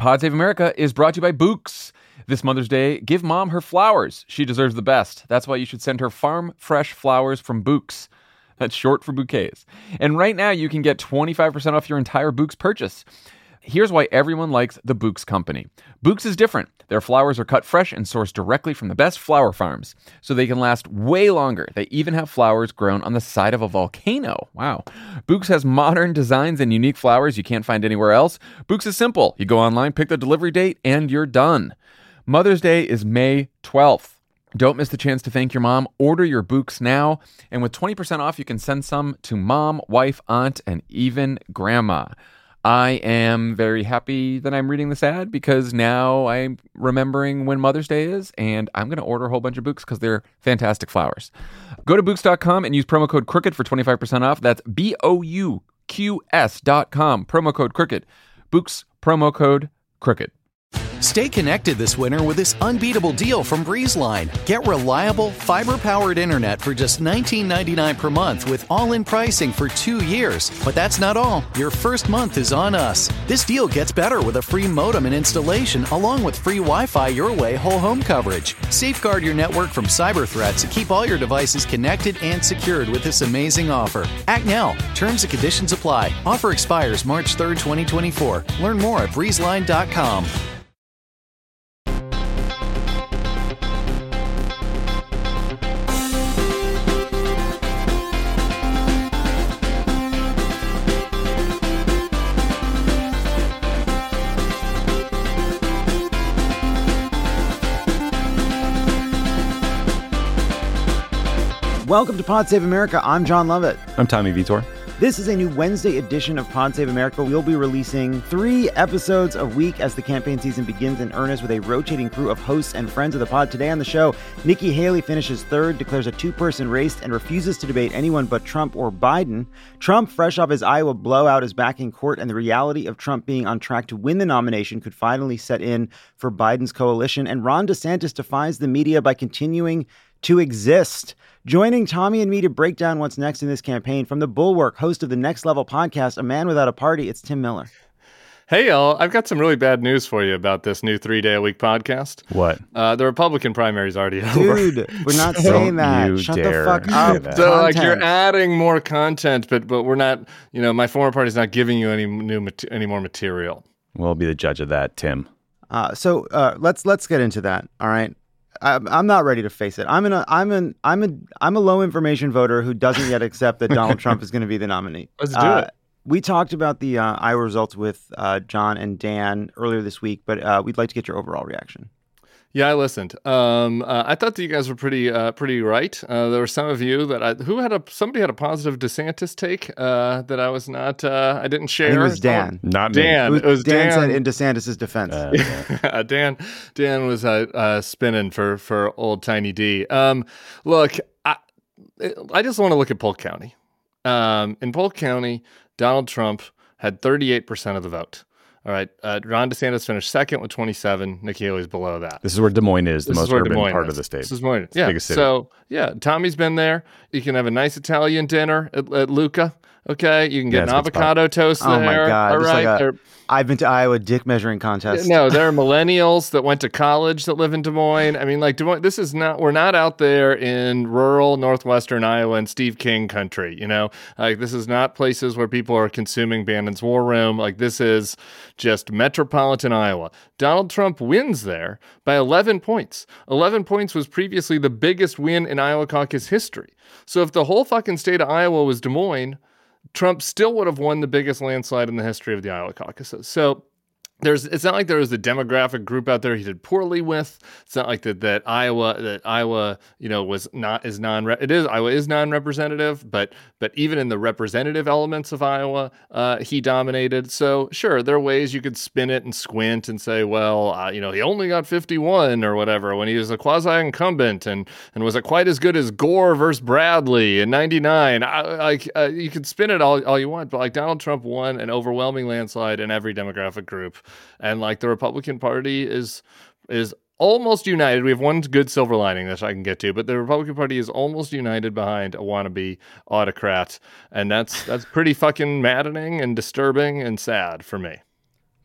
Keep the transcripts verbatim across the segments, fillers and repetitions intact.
Pod Save America is brought to you by Books. This Mother's Day, give mom her flowers. She deserves the best. That's why you should send her farm fresh flowers from Books. That's short for bouquets. And right now, you can get twenty-five percent off your entire Books purchase. Here's why everyone likes the Books Company. Books is different. Their flowers are cut fresh and sourced directly from the best flower farms, so they can last way longer. They even have flowers grown on the side of a volcano. Wow. Books has modern designs and unique flowers you can't find anywhere else. Books is simple. You go online, pick the delivery date, and you're done. Mother's Day is May twelfth. Don't miss the chance to thank your mom. Order your Books now. And with twenty percent off, you can send some to mom, wife, aunt, and even grandma. I am very happy that I'm reading this ad because now I'm remembering when Mother's Day is, and I'm going to order a whole bunch of Books because they're fantastic flowers. Go to Books dot com and use promo code Crooked for twenty-five percent off. That's B O U Q S dot com, promo code Crooked. Books, promo code Crooked. Stay connected this winter with this unbeatable deal from BreezeLine. Get reliable, fiber-powered internet for just nineteen ninety-nine per month with all-in pricing for two years. But that's not all. Your first month is on us. This deal gets better with a free modem and installation, along with free Wi-Fi your way whole home coverage. Safeguard your network from cyber threats and keep all your devices connected and secured with this amazing offer. Act now. Terms and conditions apply. Offer expires March third, twenty twenty-four. Learn more at breezeline dot com. Welcome to Pod Save America. I'm John Lovett. I'm Tommy Vitor. This is a new Wednesday edition of Pod Save America. We'll be releasing three episodes a week as the campaign season begins in earnest with a rotating crew of hosts and friends of the pod. Today on the show, Nikki Haley finishes third, declares a two-person race, and refuses to debate anyone but Trump or Biden. Trump, fresh off his Iowa blowout, is back in court, and the reality of Trump being on track to win the nomination could finally set in for Biden's coalition. And Ron DeSantis defies the media by continuing to exist. Joining Tommy and me to break down what's next in this campaign, from the Bulwark, host of the Next Level podcast, A Man Without a Party, it's Tim Miller. Hey, y'all. I've got some really bad news for you about this new three-day-a-week podcast. What? Uh, the Republican primary's already over. Dude, we're not saying that. you Shut the dare fuck say up. that. So, like, Content. you're adding more content, but but we're not, you know, my former party's not giving you any new mat- any more material. We'll be the judge of that, Tim. Uh, so uh, let's let's get into that. All right. I'm I'm not ready to face it. I'm in a I'm an I'm a I'm a low information voter who doesn't yet accept that Donald Trump is going to be the nominee. Let's do uh, it. We talked about the uh, Iowa results with uh, John and Dan earlier this week, but uh, we'd like to get your overall reaction. Yeah, I listened. Um, uh, I thought that you guys were pretty, uh, pretty right. Uh, there were some of you that I, who had a somebody had a positive DeSantis take uh, that I was not, uh, I didn't share. I think it was Dan. Not me. Dan. It was, It was Dan, Dan. said in DeSantis' defense. Uh, Dan, Dan was uh, uh, spinning for for old Tiny D. Um, look, I, I just want to look at Polk County. Um, in Polk County, Donald Trump had thirty-eight percent of the vote. All right. Uh, Ron DeSantis finished second with twenty-seven. Nikki Haley's below that. This is where Des Moines is, the This is most where Des urban Moines part is. of the state. This is Des Moines. It's the Yeah. biggest city. So, yeah, Tommy's been there. You can have a nice Italian dinner at, at Luca. Okay. You can get Yeah, an it's a good avocado toast Oh there. my God. All Just right. like a- There- I've been to Iowa dick measuring contest. no, there are millennials that went to college that live in Des Moines. I mean, like, Des Moines, this is not, we're not out there in rural northwestern Iowa and Steve King country, you know? Like, this is not places where people are consuming Bannon's War Room. Like, this is just metropolitan Iowa. Donald Trump wins there by eleven points. eleven points was previously the biggest win in Iowa caucus history. So if the whole fucking state of Iowa was Des Moines, Trump still would have won the biggest landslide in the history of the Iowa caucuses. So there's, it's not like there was a demographic group out there he did poorly with. It's not like that, that Iowa, that Iowa, you know, was not, is non, it is, Iowa is non-representative, but, but even in the representative elements of Iowa, uh, he dominated. So sure, there are ways you could spin it and squint and say, well, uh, you know, he only got fifty-one or whatever when he was a quasi-incumbent, and, and was it quite as good as Gore versus Bradley in ninety-nine? I, like, uh, you can spin it all, all you want, but like Donald Trump won an overwhelming landslide in every demographic group. And like the Republican Party is is almost united. We have one good silver lining that I can get to, but the Republican Party is almost united behind a wannabe autocrat, and that's that's pretty fucking maddening and disturbing and sad for me.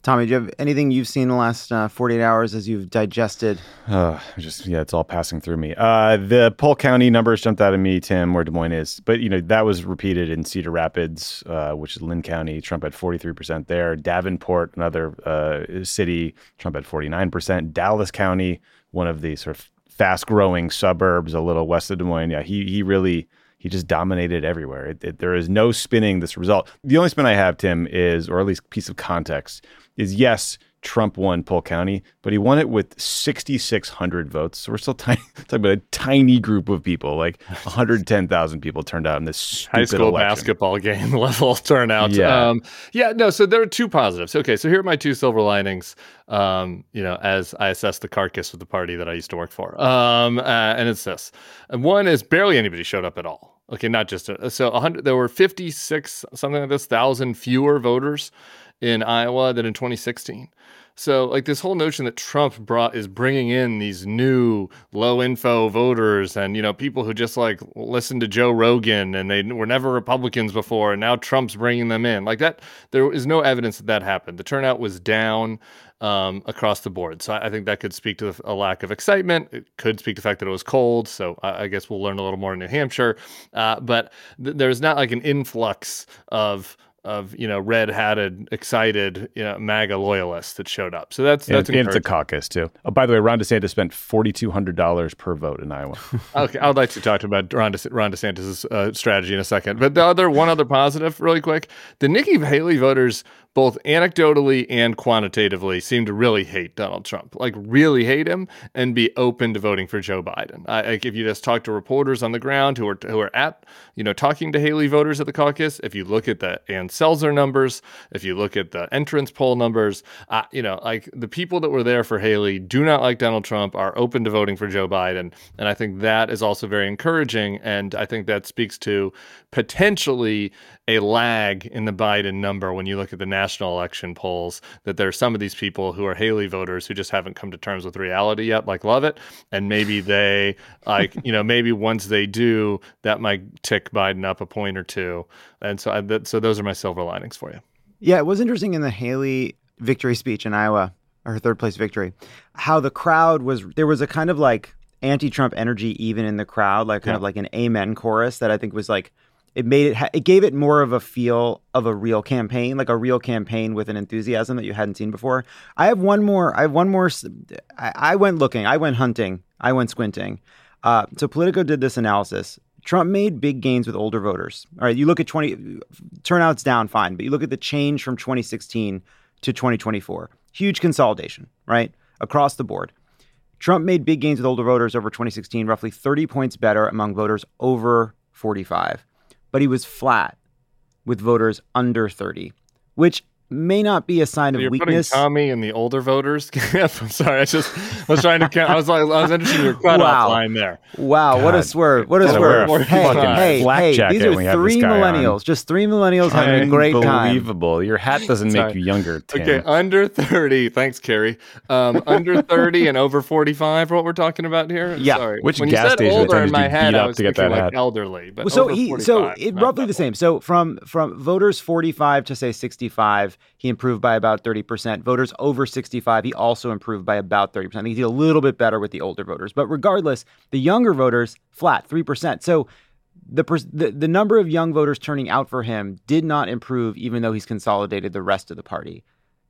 Tommy, do you have anything you've seen in the last uh, forty-eight hours as you've digested? Uh, just yeah, it's all passing through me. Uh, the Polk County numbers jumped out at me, Tim, where Des Moines is. But, you know, that was repeated in Cedar Rapids, uh, which is Lynn County. Trump had forty-three percent there. Davenport, another uh, city, Trump had forty-nine percent. Dallas County, one of the sort of fast-growing suburbs a little west of Des Moines. Yeah, he he really... He just dominated everywhere. It, it, there is no spinning this result. The only spin I have, Tim, is, or at least piece of context, is yes, Trump won Polk County, but he won it with sixty-six hundred votes. So we're still tiny, talking about a tiny group of people, like one hundred ten thousand people turned out in this stupid high school election. Basketball game level turnout. Yeah. Um, yeah, no, so there are two positives. Okay, so here are my two silver linings, um, you know, as I assess the carcass of the party that I used to work for. Um, uh, and it's this. And one is barely anybody showed up at all. Okay, not just, a, so one hundred, there were fifty-six, something like this, thousand fewer voters in Iowa than in twenty sixteen. So like this whole notion that Trump brought is bringing in these new low info voters and, you know, people who just like listen to Joe Rogan and they were never Republicans before. And now Trump's bringing them in like that. There is no evidence that that happened. The turnout was down um, across the board. So I, I think that could speak to a lack of excitement. It could speak to the fact that it was cold. So I, I guess we'll learn a little more in New Hampshire. Uh, but th- there's not like an influx of of, you know, red-hatted, excited, you know, MAGA loyalists that showed up. So that's, that's and, and it's a caucus, too. Oh, by the way, Ron DeSantis spent four thousand two hundred dollars per vote in Iowa. Okay, I would like to talk about Ron, De- Ron DeSantis' uh, strategy in a second. But the other, one other positive, really quick, the Nikki Haley voters, both anecdotally and quantitatively, seem to really hate Donald Trump, like really hate him and be open to voting for Joe Biden. I, like if you just talk to reporters on the ground who are who are at, you know, talking to Haley voters at the caucus, if you look at the Ann Selzer numbers, if you look at the entrance poll numbers, uh, you know, like the people that were there for Haley do not like Donald Trump, are open to voting for Joe Biden. And I think that is also very encouraging. And I think that speaks to potentially a lag in the Biden number when you look at the national election polls, that there are some of these people who are Haley voters who just haven't come to terms with reality yet, like Lovett. And maybe they, like, you know, maybe once they do, that might tick Biden up a point or two. And so, I, that, so those are my silver linings for you. Yeah, it was interesting in the Haley victory speech in Iowa, her third place victory, how the crowd was, there was a kind of like anti-Trump energy even in the crowd, like kind yeah. of like an amen chorus that I think was like, it made it, it gave it more of a feel of a real campaign, like a real campaign with an enthusiasm that you hadn't seen before. I have one more, I have one more, I, I went looking, I went hunting, I went squinting. Uh, so Politico did this analysis. Trump made big gains with older voters. All right, you look at twenty, turnout's down, fine, but you look at the change from twenty sixteen to twenty twenty-four. Huge consolidation, right? Across the board. Trump made big gains with older voters over twenty sixteen, roughly thirty points better among voters over forty-five. But he was flat with voters under thirty, which may not be a sign so of you're weakness. Putting Tommy in the older voters. I'm sorry. I just was trying to count. I was like, I was interested in your cutoff Wow. line there. Wow, God. what a swerve! What a Gotta wear swerve! a Hey, fucking hey, flak hey! jacket These are when we have three this guy on. millennials, just three millennials having a great time. Unbelievable. Your hat doesn't make Sorry. you younger, Tim. Okay, under thirty. Thanks, Carrie. Um, under thirty and over forty-five. What we're talking about here? Yeah. Sorry. Which when gas you said station older time in did my you head, beat I up was to get thinking that like hat? elderly, but Well, so over he, so forty-five, it not roughly that the same. So from from voters forty-five to say sixty-five, he improved by about thirty percent. Voters over sixty-five, he also improved by about thirty percent. He did a little bit better with the older voters, but regardless, the younger voters flat three percent. So the, the the number of young voters turning out for him did not improve, even though he's consolidated the rest of the party.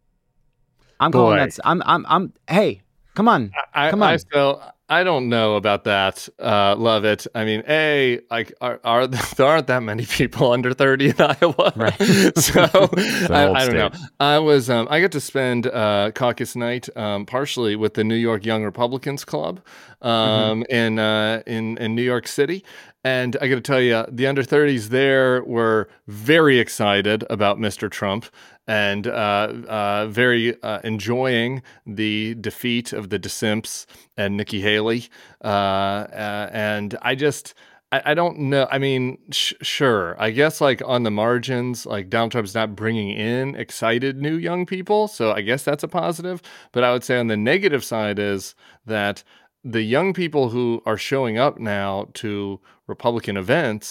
I'm Boy. calling that. I'm I'm I'm. Hey, come on, I, come on. I, so I don't know about that. Uh, love it. I mean, a like are, are there aren't that many people under thirty in Iowa, Right. so I, old I don't know. state. I was um, I get to spend uh, caucus night um, partially with the New York Young Republicans Club um, Mm-hmm. in uh, in in New York City. And I got to tell you, the under thirties there were very excited about Mister Trump and uh, uh, very uh, enjoying the defeat of the DeSimps and Nikki Haley. Uh, uh, and I just, I, I don't know. I mean, sh- sure. I guess like on the margins, like Donald Trump's not bringing in excited new young people. So I guess that's a positive. But I would say on the negative side is that the young people who are showing up now to Republican events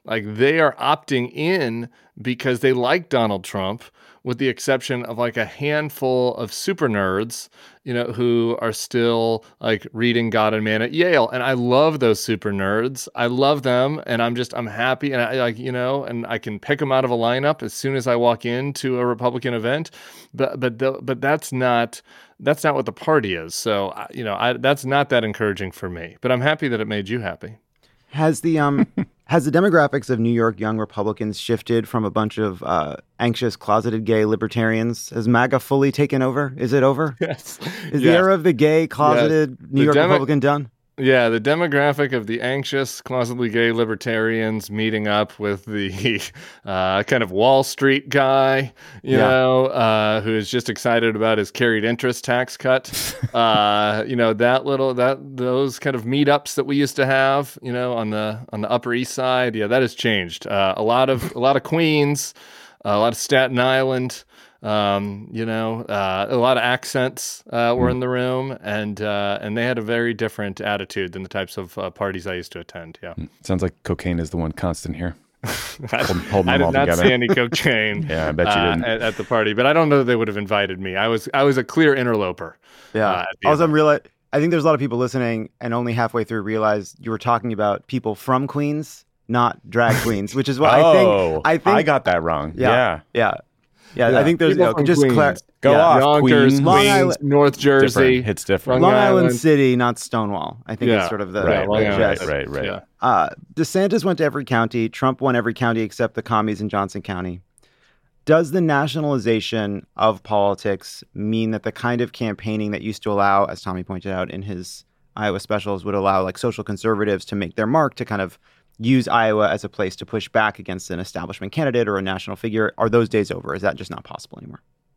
like they are opting in because they like Donald Trump, with the exception of like a handful of super nerds, you know, who are still like reading God and Man at Yale. And I love those super nerds. I love them. And I'm just, I'm happy. And I like, you know, and I can pick them out of a lineup as soon as I walk into a Republican event. But, but, the, but that's not, that's not what the party is. So, you know, I, that's not that encouraging for me, but I'm happy that it made you happy. Has the um has the demographics of New York young Republicans shifted from a bunch of uh, anxious, closeted gay libertarians? Has MAGA fully taken over? Is it over? Yes. Is yes. the era of the gay, closeted yes. New the York demo- Republican done? Yeah, the demographic of the anxious, closetedly gay libertarians meeting up with the uh, kind of Wall Street guy, you yeah. know, uh, who is just excited about his carried interest tax cut. uh, you know, that little that those kind of meetups that we used to have, you know, on the on the Upper East Side. Yeah, that has changed. Uh, a lot of a lot of Queens, a lot of Staten Island. Um, you know, uh, a lot of accents uh, were in the room, and uh, and they had a very different attitude than the types of uh, parties I used to attend. Yeah, sounds like cocaine is the one constant here. I, hold, hold I them did all not together. see any cocaine. Yeah, I bet you didn't uh, at, at the party, but I don't know that they would have invited me. I was I was a clear interloper. Yeah. Uh, also, I'm reali- I think there's a lot of people listening, and only halfway through realize you were talking about people from Queens, not drag queens, which is what oh, I think. I think I got that wrong. Yeah, yeah. yeah. Yeah, Yeah, I think there's people you know, from just Queens. clar- Go yeah. off, Yonkers, Queens. Long Queens, Island- North Jersey. Different. It's different. Long Long Island Island. City, not Stonewall. I think Yeah. it's sort of the, Right, the Long Island. gist. Right, right. Yeah. Uh, DeSantis went to every county. Trump won every county except the commies in Johnson County. Does the nationalization of politics mean that the kind of campaigning that used to allow, as Tommy pointed out in his Iowa specials, would allow like social conservatives to make their mark, to kind of use Iowa as a place to push back against an establishment candidate or a national figure? Are those days over? Is that just not possible anymore?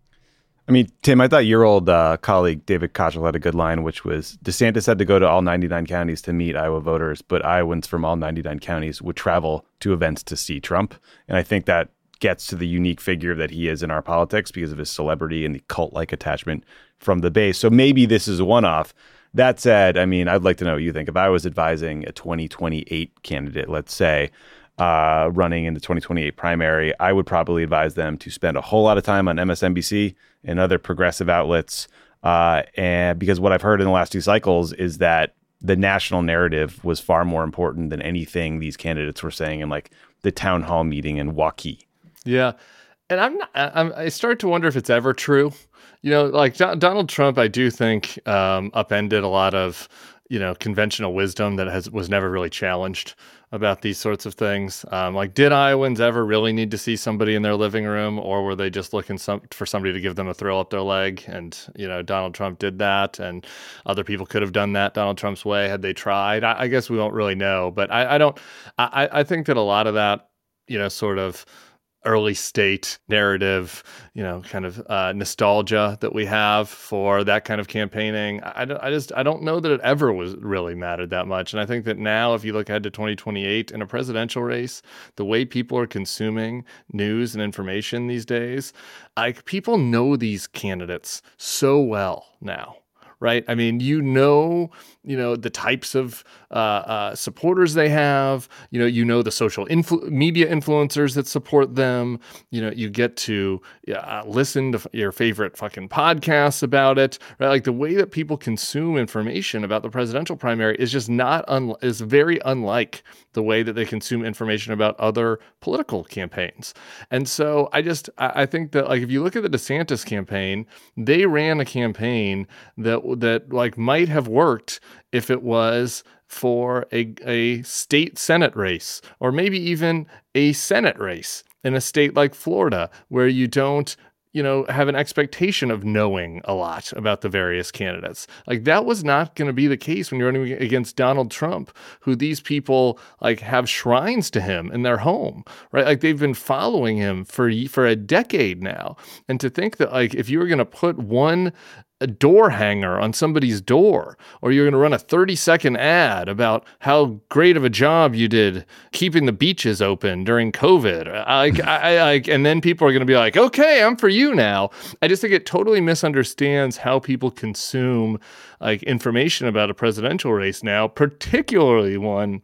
I mean, Tim, I thought your old uh, colleague David Kochel had a good line, which was DeSantis had to go to all ninety-nine counties to meet Iowa voters, but Iowans from all ninety-nine counties would travel to events to see Trump. And I think that gets to the unique figure that he is in our politics because of his celebrity and the cult-like attachment from the base. So maybe this is a one-off. That said, I mean, I'd like to know what you think. If I was advising a twenty twenty-eight candidate, let's say, uh, running in the twenty twenty-eight primary, I would probably advise them to spend a whole lot of time on M S N B C and other progressive outlets. Uh, and because what I've heard in the last two cycles is that the national narrative was far more important than anything these candidates were saying in like the town hall meeting in Waukee. Yeah. And I'm not, I'm, I start to wonder if it's ever true. You know, like Do- Donald Trump, I do think um, upended a lot of, you know, conventional wisdom that has was never really challenged about these sorts of things. Um, like, did Iowans ever really need to see somebody in their living room, or were they just looking some, for somebody to give them a thrill up their leg? And, you know, Donald Trump did that, and other people could have done that Donald Trump's way had they tried. I, I guess we won't really know, but I, I don't, I, I think that a lot of that, you know, sort of early state narrative, you know, kind of uh, nostalgia that we have for that kind of campaigning. I, I just, I don't know that it ever was really mattered that much. And I think that now, if you look ahead to twenty twenty-eight in a presidential race, the way people are consuming news and information these days, like people know these candidates so well now. Right. I mean, you know, you know, the types of uh, uh, supporters they have, you know, you know, the social influ- media influencers that support them. You know, you get to uh, listen to f- your favorite fucking podcasts about it. Right. Like the way that people consume information about the presidential primary is just not un- is very unlike the way that they consume information about other political campaigns. And so I just I, I think that, like, if you look at the DeSantis campaign, they ran a campaign that that like might have worked if it was for a, a state Senate race, or maybe even a Senate race in a state like Florida, where you don't, you know, have an expectation of knowing a lot about the various candidates. Like, that was not going to be the case when you're running against Donald Trump, who these people like have shrines to him in their home, right? Like, they've been following him for for a decade now. And to think that, like, if you were going to put one a door hanger on somebody's door, or you're going to run a thirty second ad about how great of a job you did keeping the beaches open during COVID, I, I, I, and then people are going to be like, okay, I'm for you now. I just think it totally misunderstands how people consume like information about a presidential race now, particularly one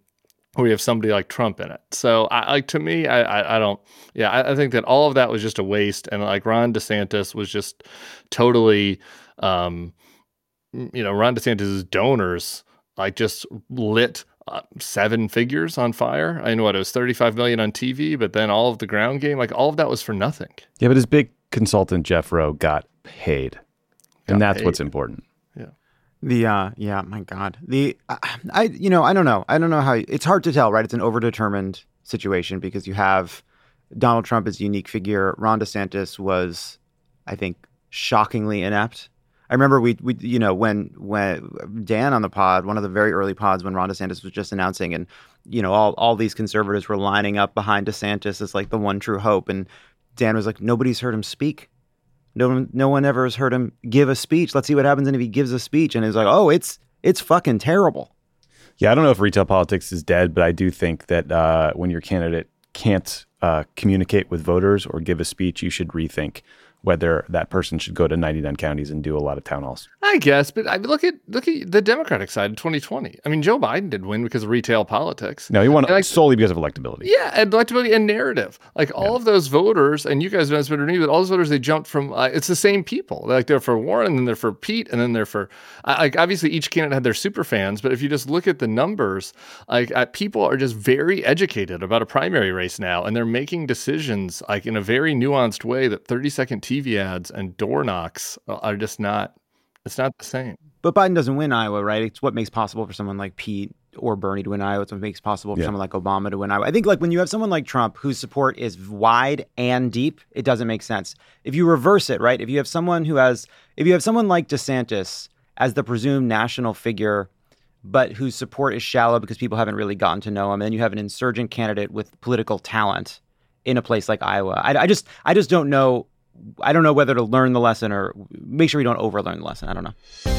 where you have somebody like Trump in it. So, I, like to me, I, I, I don't. Yeah, I, I think that all of that was just a waste, and like Ron DeSantis was just totally, um, you know, Ron DeSantis's donors like just lit uh, seven figures on fire. I know what it was, thirty-five million on T V, but then all of the ground game, like all of that was for nothing. Yeah, but his big consultant Jeff Rowe got paid, and Got that's paid. what's important. Yeah. The uh yeah, my God. The I, I you know, I don't know. I don't know how it's hard to tell, right? It's an overdetermined situation because you have Donald Trump as a unique figure. Ron DeSantis was, I think, shockingly inept. I remember we we you know, when when Dan on the pod, one of the very early pods when Ron DeSantis was just announcing, and you know, all all these conservatives were lining up behind DeSantis as like the one true hope, and Dan was like, nobody's heard him speak. No one, no one ever has heard him give a speech. Let's see what happens. And if he gives a speech, and he's like, oh, it's it's fucking terrible. Yeah, I don't know if retail politics is dead, but I do think that uh, when your candidate can't uh, communicate with voters or give a speech, you should rethink whether that person should go to ninety-nine counties and do a lot of town halls. I guess, but I mean, look at look at the Democratic side in twenty twenty. I mean, Joe Biden did win because of retail politics. No, he won like, solely because of electability. Yeah, and electability and narrative. Like all yeah. of those voters, and you guys know this better than me, but all those voters, they jumped from, uh, it's the same people. Like they're for Warren, and then they're for Pete, and then they're for, uh, like obviously each candidate had their super fans, but if you just look at the numbers, like uh, people are just very educated about a primary race now, and they're making decisions like in a very nuanced way that thirty second T V ads and door knocks are just not, it's not the same. But Biden doesn't win Iowa, right? It's what makes possible for someone like Pete or Bernie to win Iowa. It's what makes possible for yeah. someone like Obama to win Iowa. I think like when you have someone like Trump whose support is wide and deep, it doesn't make sense. If you reverse it, right? If you have someone who has, if you have someone like DeSantis as the presumed national figure, but whose support is shallow because people haven't really gotten to know him, and then you have an insurgent candidate with political talent in a place like Iowa. I, I just, I just don't know. I don't know whether to learn the lesson or make sure you don't overlearn the lesson. I don't know.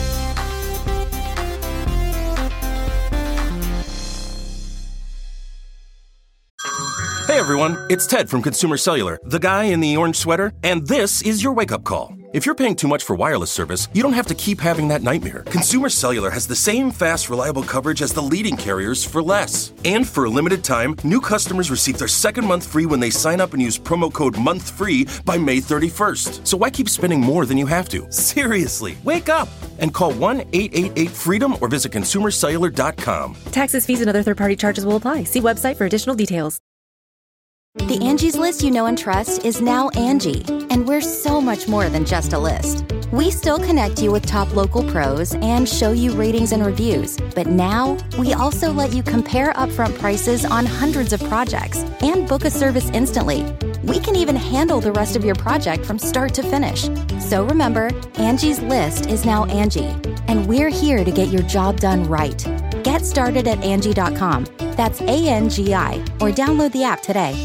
Hey everyone, it's Ted from Consumer Cellular, the guy in the orange sweater, and this is your wake-up call. If you're paying too much for wireless service, you don't have to keep having that nightmare. Consumer Cellular has the same fast, reliable coverage as the leading carriers for less. And for a limited time, new customers receive their second month free when they sign up and use promo code MONTHFREE by May thirty-first. So why keep spending more than you have to? Seriously, wake up and call one eight eight eight FREEDOM or visit consumer cellular dot com. Taxes, fees, and other third-party charges will apply. See website for additional details. The Angie's List you know and trust is now Angie, and we're so much more than just a list. We still connect you with top local pros and show you ratings and reviews, but now we also let you compare upfront prices on hundreds of projects and book a service instantly. We can even handle the rest of your project from start to finish. So remember, Angie's List is now Angie, and we're here to get your job done right. Get started at Angie dot com. That's A N G I, or download the app today.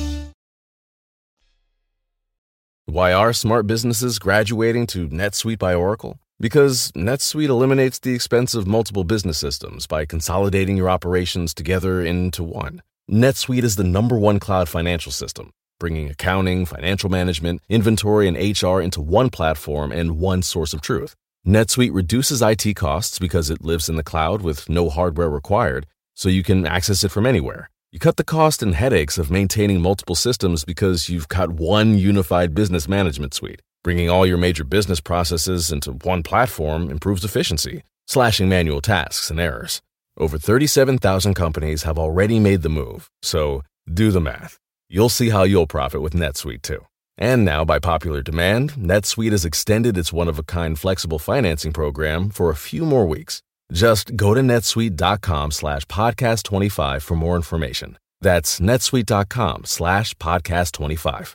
Why are smart businesses graduating to NetSuite by Oracle? Because NetSuite eliminates the expense of multiple business systems by consolidating your operations together into one. NetSuite is the number one cloud financial system, bringing accounting, financial management, inventory, and H R into one platform and one source of truth. NetSuite reduces I T costs because it lives in the cloud with no hardware required, so you can access it from anywhere. You cut the cost and headaches of maintaining multiple systems because you've got one unified business management suite. Bringing all your major business processes into one platform improves efficiency, slashing manual tasks and errors. Over thirty-seven thousand companies have already made the move, so do the math. You'll see how you'll profit with NetSuite too. And now, by popular demand, NetSuite has extended its one-of-a-kind flexible financing program for a few more weeks. Just go to netsuite.com slash podcast 25 for more information. That's netsuite.com slash podcast 25.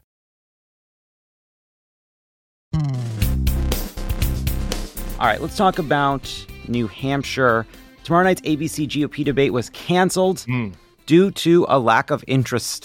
All right, let's talk about New Hampshire. Tomorrow night's A B C G O P debate was canceled mm. due to a lack of interest.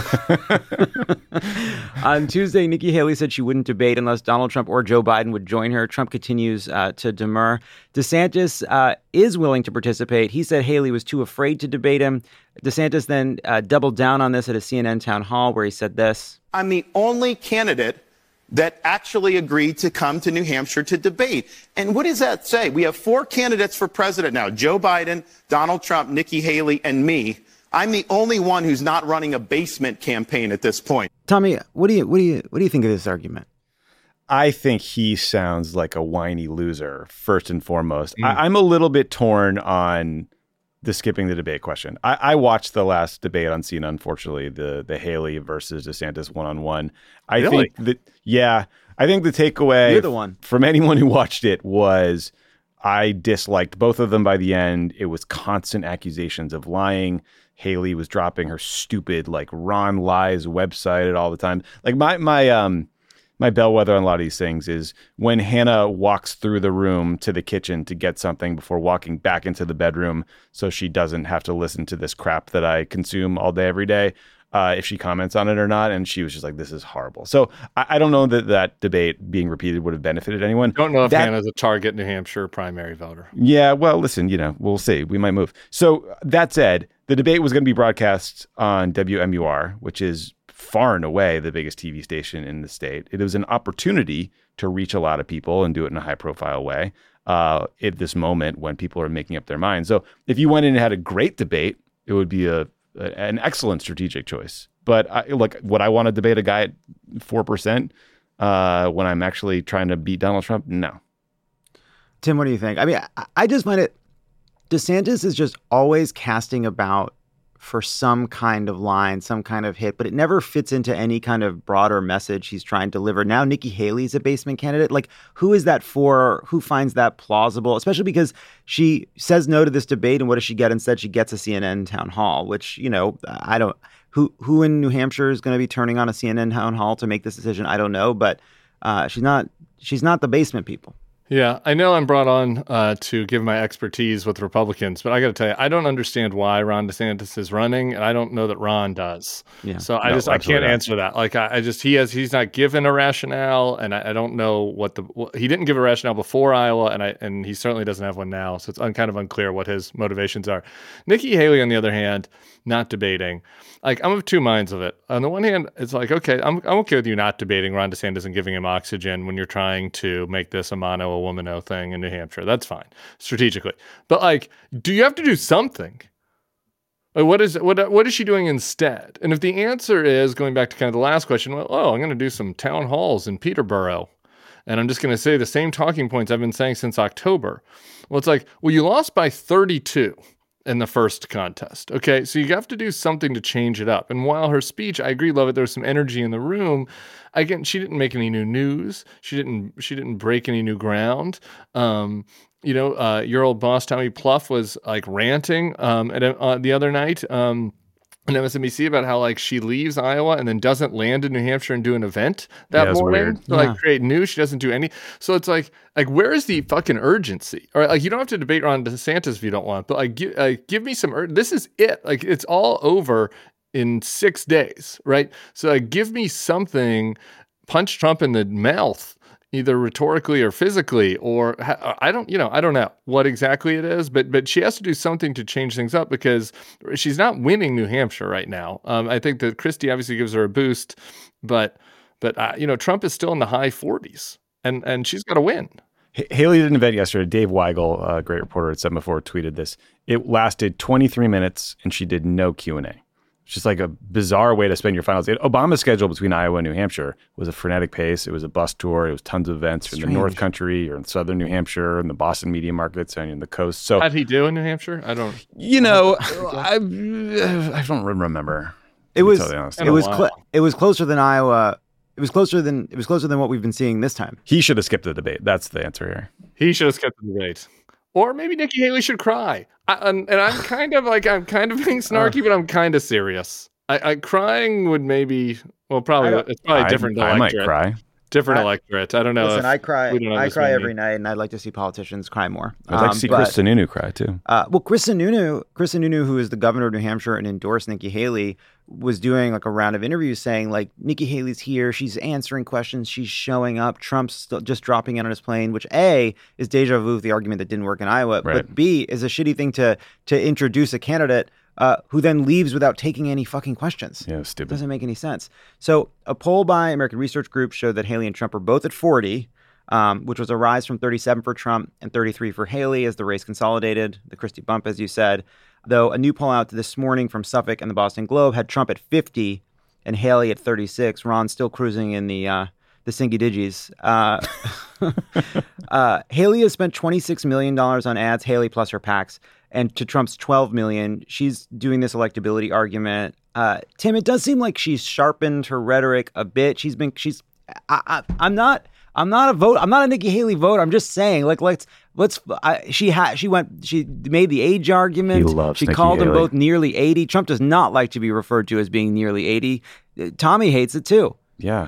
On Tuesday, Nikki Haley said she wouldn't debate unless Donald Trump or Joe Biden would join her. Trump continues uh, to demur. DeSantis uh, is willing to participate. He said Haley was too afraid to debate him. DeSantis then uh, doubled down on this at a C N N town hall where he said this. I'm the only candidate that actually agreed to come to New Hampshire to debate. And what does that say? We have four candidates for president now, Joe Biden, Donald Trump, Nikki Haley, and me. I'm the only one who's not running a basement campaign at this point. Tommy, what do you what do you what do you think of this argument? I think he sounds like a whiny loser, first and foremost. Mm. I, I'm a little bit torn on the skipping the debate question. I, I watched the last debate on C N N, unfortunately, the the Haley versus DeSantis one-on-one. I really? think that, yeah, I think the takeaway You're the one. from anyone who watched it was I disliked both of them by the end. It was constant accusations of lying. Haley was dropping her stupid, like, Ron Lies website at all the time. Like, my, my, um, My bellwether on a lot of these things is when Hannah walks through the room to the kitchen to get something before walking back into the bedroom so she doesn't have to listen to this crap that I consume all day, every day, uh, if she comments on it or not. And she was just like, this is horrible. So I, I don't know that that debate being repeated would have benefited anyone. Don't know if that, Hannah's a target New Hampshire primary voter. Yeah, well, listen, you know, we'll see. We might move. So that said, the debate was going to be broadcast on W M U R, which is far and away the biggest T V station in the state. It was an opportunity to reach a lot of people and do it in a high profile way uh, at this moment when people are making up their minds. So if you went in and had a great debate, it would be a, a an excellent strategic choice. But I, look, would I want to debate a guy at four percent uh, when I'm actually trying to beat Donald Trump? No. Tim, what do you think? I mean, I, I just find it, DeSantis is just always casting about for some kind of line, some kind of hit, but it never fits into any kind of broader message he's trying to deliver. Now Nikki Haley's a basement candidate. Like, who is that for? Who finds that plausible? Especially because she says no to this debate, and what does she get instead? She gets a C N N town hall, which, you know, I don't, who who in New Hampshire is going to be turning on a C N N town hall to make this decision? I don't know, but uh, she's not, she's not the basement people. Yeah, I know I'm brought on uh, to give my expertise with Republicans, but I got to tell you, I don't understand why Ron DeSantis is running, and I don't know that Ron does. Yeah. So I No, just I can't absolutely not. answer that. Like I, I just he has he's not given a rationale, and I, I don't know what the well, he didn't give a rationale before Iowa, and I and he certainly doesn't have one now. So it's un, kind of unclear what his motivations are. Nikki Haley, on the other hand, not debating. Like, I'm of two minds of it. On the one hand, it's like, okay, I'm I'm okay with you not debating Ron DeSantis and giving him oxygen when you're trying to make this a mono, a womano thing in New Hampshire. That's fine, strategically. But, like, do you have to do something? Like, what is what what is she doing instead? And if the answer is, going back to kind of the last question, well, oh, I'm going to do some town halls in Peterborough, and I'm just going to say the same talking points I've been saying since October. Well, it's like, well, you lost by thirty-two. In the first contest. Okay, so you have to do something to change it up. And while her speech, I agree, love it, there was some energy in the room. Again, she didn't make any new news. She didn't she didn't break any new ground. Um, you know, uh, your old boss, Tommy Pluff, was like ranting um, at, uh, the other night um, on M S N B C about how, like, she leaves Iowa and then doesn't land in New Hampshire and do an event that Yeah, it's morning weird. to, Yeah. like, create news. She doesn't do any. So it's like, like, where is the fucking urgency? Or, like, you don't have to debate Ron DeSantis if you don't want, but, like, give, like, give me some, ur- this is it. Like, it's all over in six days, right? So, like, give me something, punch Trump in the mouth, either rhetorically or physically, or ha- I don't, you know, I don't know what exactly it is, but but she has to do something to change things up because she's not winning New Hampshire right now. Um, I think that Christie obviously gives her a boost, but but uh, you know, Trump is still in the high forties, and and she's got to win. H- Haley did an event yesterday. Dave Weigel, a great reporter at seven before, tweeted this. It lasted twenty-three minutes, and she did no Q and A. It's just like a bizarre way to spend your finals. It, Obama's schedule between Iowa and New Hampshire was a frenetic pace. It was a bus tour. It was tons of events in the Strange. North Country or in southern New Hampshire and the Boston media markets and in the coast. So, How'd he do in New Hampshire? I don't. you know, I, I don't remember. It to be was totally honest. it was Wow. cl- it was closer than Iowa. It was closer than it was closer than what we've been seeing this time. He should have skipped the debate. That's the answer here. He should have skipped the debate. Or maybe Nikki Haley should cry. I, and, and I'm kind of like, I'm kind of being snarky, but I'm kind of serious. I, I crying would maybe, well, probably, it's probably I, different I might electorate. cry. Different I- electorate. I don't know. Listen, if I cry. we don't I cry understand every you. night, and I'd like to see politicians cry more. I'd like Um, to see but- Chris Sununu cry too. Uh, well, Chris Sununu, Chris Sununu, who is the governor of New Hampshire and endorsed Nikki Haley, was doing like a round of interviews saying, like, Nikki Haley's here, she's answering questions, she's showing up, Trump's still just dropping in on his plane, which A, is deja vu with the argument that didn't work in Iowa, Right. but B, is a shitty thing to to introduce a candidate uh, who then leaves without taking any fucking questions. Yeah, stupid. Doesn't make any sense. So a poll by American Research Group showed that Haley and Trump are both at forty, um, which was a rise from thirty-seven for Trump and thirty-three for Haley as the race consolidated, the Christie bump, as you said. though a new poll out this morning from Suffolk and the Boston Globe had Trump at fifty and Haley at thirty-six. Ron still cruising in the uh, the singy digis. Uh, uh, Haley has spent twenty-six million dollars on ads, Haley plus her PACs, and to Trump's twelve million dollars. She's doing this electability argument. Uh, Tim, it does seem like she's sharpened her rhetoric a bit. She's been, she's, I, I, I'm not, I'm not a vote. I'm not a Nikki Haley voter. I'm just saying, like, let's, let's, I, she had, she went, she made the age argument. He loves she Nikki called them Haley. both nearly eighty. Trump does not like to be referred to as being nearly eighty. Uh, Tommy hates it too. Yeah.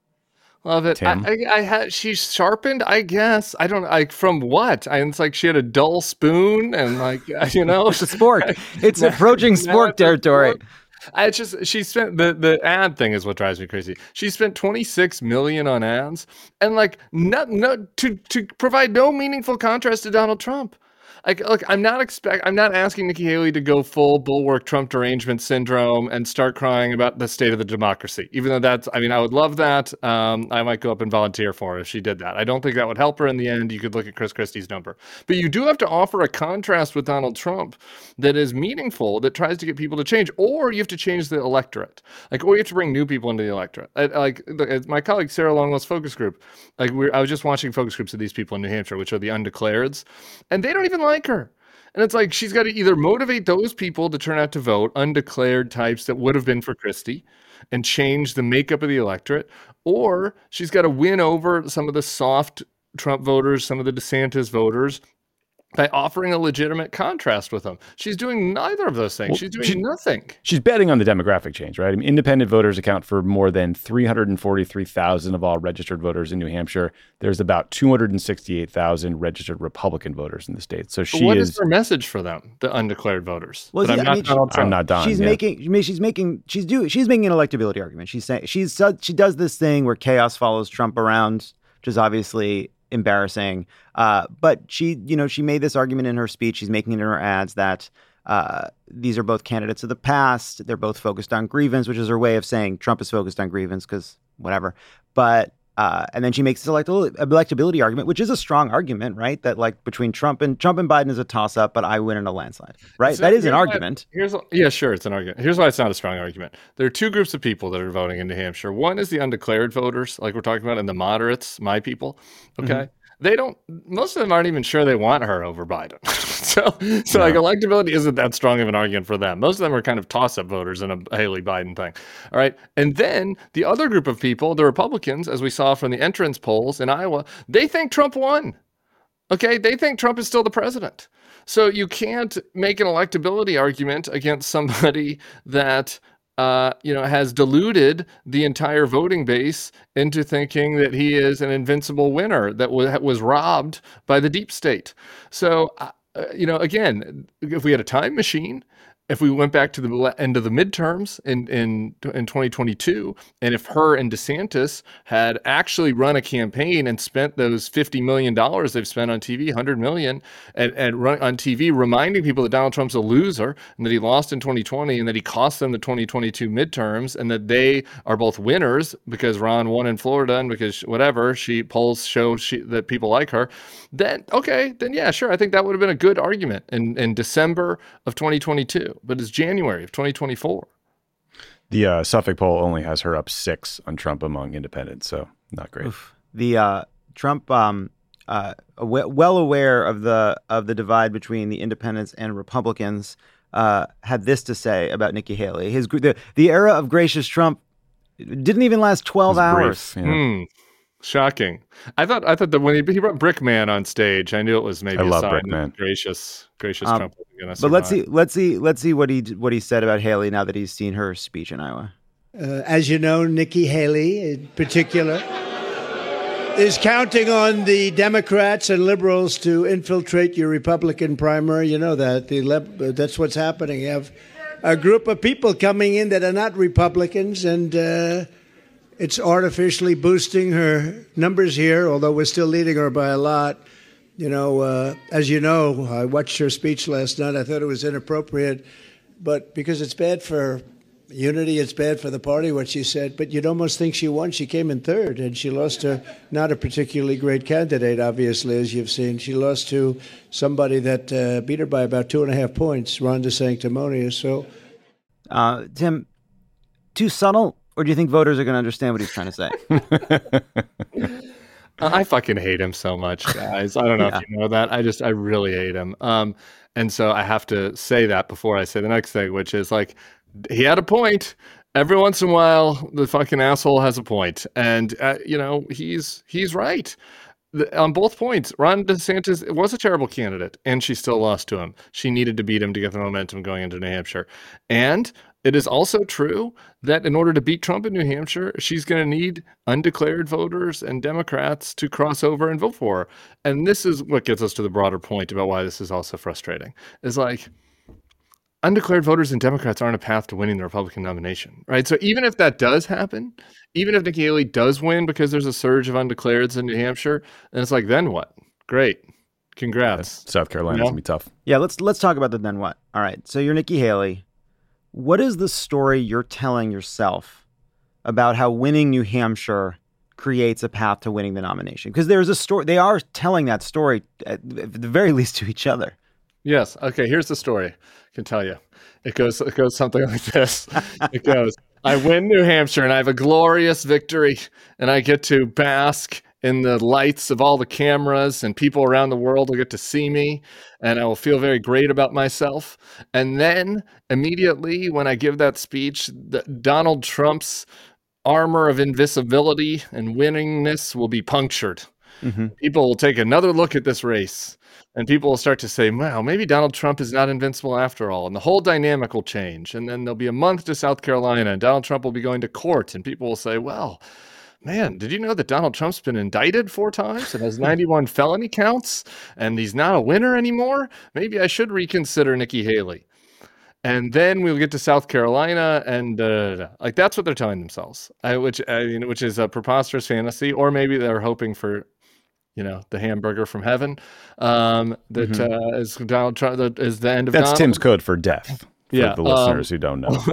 Love it. I, I, I had she's sharpened, I guess. I don't like from what. I, it's like she had a dull spoon and like you know, it's a spork. It's approaching spork territory. I just she spent the the ad thing is what drives me crazy. She spent twenty-six million on ads and like not no to to provide no meaningful contrast to Donald Trump. Like, look, I'm not expect, I'm not asking Nikki Haley to go full bulwark Trump derangement syndrome and start crying about the state of the democracy. Even though that's, I mean, I would love that. Um, I might go up and volunteer for her if she did that. I don't think that would help her in the end. You could look at Chris Christie's number, but you do have to offer a contrast with Donald Trump that is meaningful, that tries to get people to change, or you have to change the electorate. Like, or you have to bring new people into the electorate. I, like my colleague Sarah Longwell's focus group. Like, we're, I was just watching focus groups of these people in New Hampshire, which are the undeclareds, and they don't even like like her. And it's like she's got to either motivate those people to turn out to vote, undeclared types that would have been for Christie, and change the makeup of the electorate, or she's got to win over some of the soft Trump voters, some of the DeSantis voters, by offering a legitimate contrast with them. She's doing neither of those things. Well, she's doing she, nothing. She's betting on the demographic change, right? I mean, independent voters account for more than three hundred forty-three thousand of all registered voters in New Hampshire. There's about two hundred sixty-eight thousand registered Republican voters in the state. So she what is, is her message for them, the undeclared voters? Well, But see, I'm, I not mean, Donald she- Trump. I'm not Don. She's yeah. making. I mean, she's making. She's do. She's making an electability argument. She's saying she's uh, she does this thing where chaos follows Trump around, which is obviously embarrassing. Uh, but she, you know, she made this argument in her speech. She's making it in her ads that uh, these are both candidates of the past. They're both focused on grievance, which is her way of saying Trump is focused on grievance because whatever. But uh, and then she makes this electability, electability argument, which is a strong argument, right? That like between Trump and Trump and Biden is a toss up, but I win in a landslide, right? So that is an here's argument. Why, here's yeah, sure, it's an argument. Here's why it's not a strong argument. There are two groups of people that are voting in New Hampshire. One is the undeclared voters, like we're talking about, and the moderates, my people. Okay. Mm-hmm. They don't, most of them aren't even sure they want her over Biden. so, so yeah. like electability isn't that strong of an argument for them. Most of them are kind of toss-up voters in a Haley Biden thing. All right. And then the other group of people, the Republicans, as we saw from the entrance polls in Iowa, they think Trump won. Okay. They think Trump is still the president. So you can't make an electability argument against somebody that Uh, you know, has deluded the entire voting base into thinking that he is an invincible winner that w- was robbed by the deep state. So, uh, you know, again, if we had a time machine, if we went back to the end of the midterms in, in, in twenty twenty-two, and if her and DeSantis had actually run a campaign and spent those fifty million dollars they've spent on T V, one hundred million dollars, and, and run on T V, reminding people that Donald Trump's a loser and that he lost in twenty twenty and that he cost them the twenty twenty-two midterms and that they are both winners because Ron won in Florida and because whatever, she polls show she, that people like her, then, okay, then yeah, sure. I think that would have been a good argument in, in December of twenty twenty-two. But it's January of twenty twenty-four. The uh, Suffolk poll only has her up six on Trump among independents, so not great. Oof. The uh, Trump, um, uh, w- well aware of the of the divide between the independents and Republicans, uh, had this to say about Nikki Haley. His the, the era of gracious Trump didn't even last twelve hours. Brief, yeah. Hmm. Shocking. I thought I thought that when he, he brought Brickman on stage, I knew it was maybe I a love sign Brickman. that gracious, gracious Um, Trump. Was But let's see, let's see, let's see what he what he said about Haley now that he's seen her speech in Iowa. Uh, as you know, Nikki Haley, in particular, is counting on the Democrats and liberals to infiltrate your Republican primary. You know that the lib- that's what's happening. You have a group of people coming in that are not Republicans, and uh, it's artificially boosting her numbers here. Although we're still leading her by a lot. You know, uh, as you know, I watched her speech last night. I thought it was inappropriate, but because it's bad for unity, it's bad for the party, what she said, but you'd almost think she won. She came in third, and she lost to not a particularly great candidate, obviously, as you've seen. She lost to somebody that uh, beat her by about two and a half points, Ron DeSanctimonious. So, uh, Tim, too subtle, or do you think voters are going to understand what he's trying to say? I fucking hate him so much, guys. I don't know yeah. if you know that. I just, I really hate him. Um, and so I have to say that before I say the next thing, which is like, he had a point. Every once in a while, the fucking asshole has a point. And, uh, you know, he's he's right. The, on both points, Ron DeSantis was a terrible candidate, and she still lost to him. She needed to beat him to get the momentum going into New Hampshire. And it is also true that in order to beat Trump in New Hampshire, she's going to need undeclared voters and Democrats to cross over and vote for her. And this is what gets us to the broader point about why this is also frustrating. Is like, undeclared voters and Democrats aren't a path to winning the Republican nomination, right? So even if that does happen, even if Nikki Haley does win because there's a surge of undeclareds in New Hampshire, then it's like, then what? Great. Congrats. South Carolina's you know? gonna be tough. Yeah, let's let's talk about the then what. All right, so you're Nikki Haley. What is the story you're telling yourself about how winning New Hampshire creates a path to winning the nomination? Because there's a story, they are telling that story at the very least to each other. Yes. Okay. Here's the story. I can tell you. It goes. It goes something like this. It goes. I win New Hampshire, and I have a glorious victory, and I get to bask in the lights of all the cameras, and people around the world will get to see me, and I will feel very great about myself. And then immediately, when I give that speech, the, Donald Trump's armor of invisibility and winningness will be punctured. Mm-hmm. People will take another look at this race. And people will start to say, wow, maybe Donald Trump is not invincible after all. And the whole dynamic will change. And then there'll be a month to South Carolina, and Donald Trump will be going to court. And people will say, well, man, did you know that Donald Trump's been indicted four times and has ninety-one felony counts? And he's not a winner anymore? Maybe I should reconsider Nikki Haley. And then we'll get to South Carolina, and uh, like that's what they're telling themselves, I, which I mean, which is a preposterous fantasy. Or maybe they're hoping for, you know, the hamburger from heaven, um, that mm-hmm. uh, is Donald Trump, that is the end of That's Donald. Tim's code for death, for yeah, the listeners um, who don't know.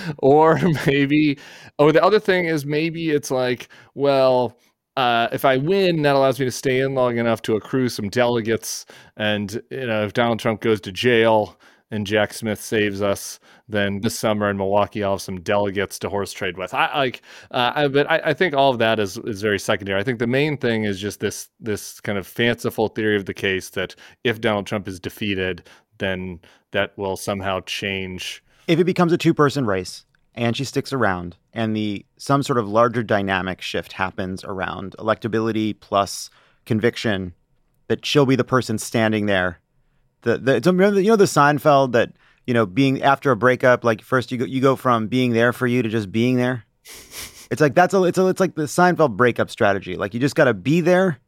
Or maybe, oh, the other thing is maybe it's like, well, uh, if I win, that allows me to stay in long enough to accrue some delegates. And, you know, if Donald Trump goes to jail and Jack Smith saves us, then this summer in Milwaukee, I'll have some delegates to horse trade with. I like, uh, I, but I, I think all of that is is very secondary. I think the main thing is just this this kind of fanciful theory of the case that if Donald Trump is defeated, then that will somehow change. If it becomes a two-person race and she sticks around, and the some sort of larger dynamic shift happens around electability plus conviction, that she'll be the person standing there. The the remember, you know, the Seinfeld that, you know, being after a breakup, like first you go you go from being there for you to just being there. It's like that's a it's a it's like the Seinfeld breakup strategy. Like you just got to be there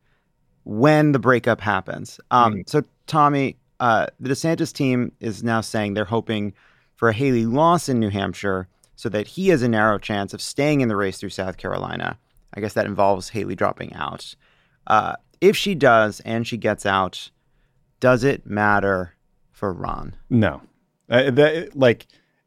when the breakup happens. Um, mm. So Tommy, uh, the DeSantis team is now saying they're hoping for a Haley loss in New Hampshire so that he has a narrow chance of staying in the race through South Carolina. I guess that involves Haley dropping out. Uh, if she does and she gets out, does it matter for Ron? No. Uh, that, like,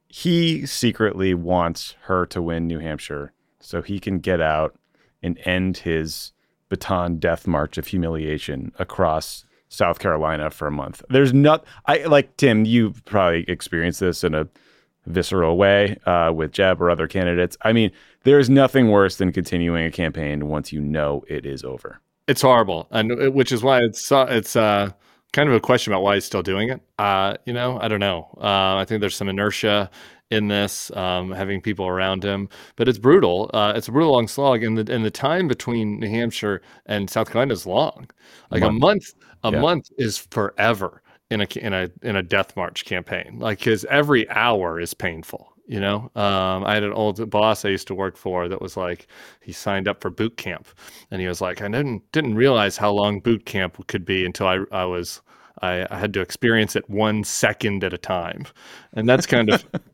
he secretly wants her to win New Hampshire so he can get out and end his baton death march of humiliation across South Carolina for a month. There's not, I like Tim, you've probably experienced this in a visceral way uh, with Jeb or other candidates. I mean, there is nothing worse than continuing a campaign once you know it is over. It's horrible, and which is why it's it's uh, kind of a question about why he's still doing it. Uh, you know, I don't know. Uh, I think there's some inertia in this, um, having people around him, but it's brutal. Uh, it's a brutal long slog, and the and the time between New Hampshire and South Carolina is long. Like month. a month, a yeah. month is forever in a in a in a death march campaign. Like, because every hour is painful. You know, um, I had an old boss I used to work for that was like, he signed up for boot camp, and he was like, I didn't didn't realize how long boot camp could be until I I was I, I had to experience it one second at a time, and that's kind of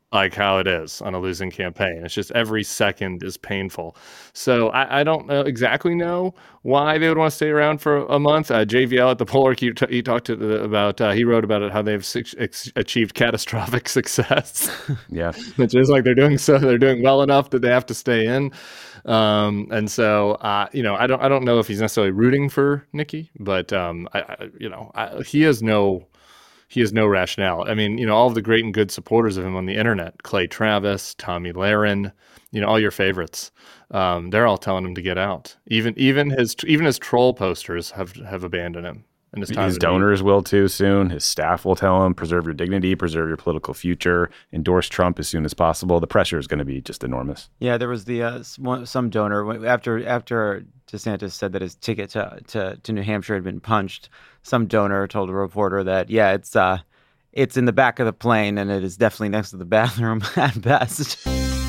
like how it is on a losing campaign. It's just every second is painful. So I, I don't know exactly know why they would want to stay around for a month. Uh, J V L at the Polar, he, t- he talked to the, about, uh, he wrote about it, how they've su- ex- achieved catastrophic success. Yeah. Which is like they're doing so, they're doing well enough that they have to stay in. Um, and so, uh, you know, I don't, I don't know if he's necessarily rooting for Nikki, but, um, I, I you know, I, he has no, he has no rationale. I mean, you know, all of the great and good supporters of him on the internet, Clay Travis, Tommy Lahren, you know, all your favorites, um, they're all telling him to get out. Even, even his, even his troll posters have, have abandoned him. And his, his donors will too soon. His staff will tell him, preserve your dignity, preserve your political future, endorse Trump as soon as possible. The pressure is going to be just enormous. Yeah, there was the uh, some donor after after DeSantis said that his ticket to, to, to New Hampshire had been punched. Some donor told a reporter that, yeah, it's uh, it's in the back of the plane and it is definitely next to the bathroom at best.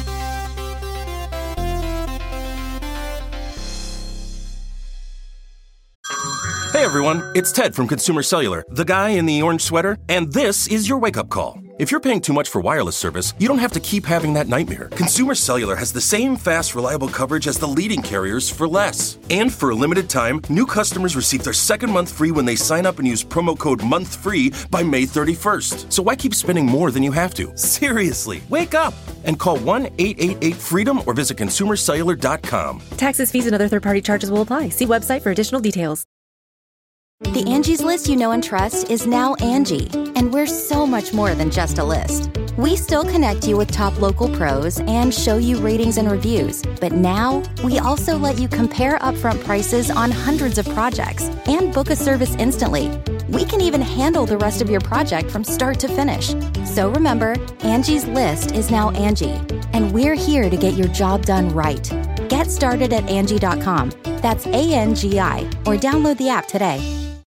Hey everyone, it's Ted from Consumer Cellular, the guy in the orange sweater, and this is your wake-up call. If you're paying too much for wireless service, you don't have to keep having that nightmare. Consumer Cellular has the same fast, reliable coverage as the leading carriers for less. And for a limited time, new customers receive their second month free when they sign up and use promo code MONTHFREE by May thirty-first. So why keep spending more than you have to? Seriously, wake up and call one eight eight eight FREEDOM or visit consumer cellular dot com. Taxes, fees, and other third-party charges will apply. See website for additional details. The Angie's List you know and trust is now Angie, and we're so much more than just a list. We still connect you with top local pros and show you ratings and reviews, but now we also let you compare upfront prices on hundreds of projects and book a service instantly. We can even handle the rest of your project from start to finish. So remember, Angie's List is now Angie, and we're here to get your job done right. Get started at Angie dot com. That's A N G I, or download the app today.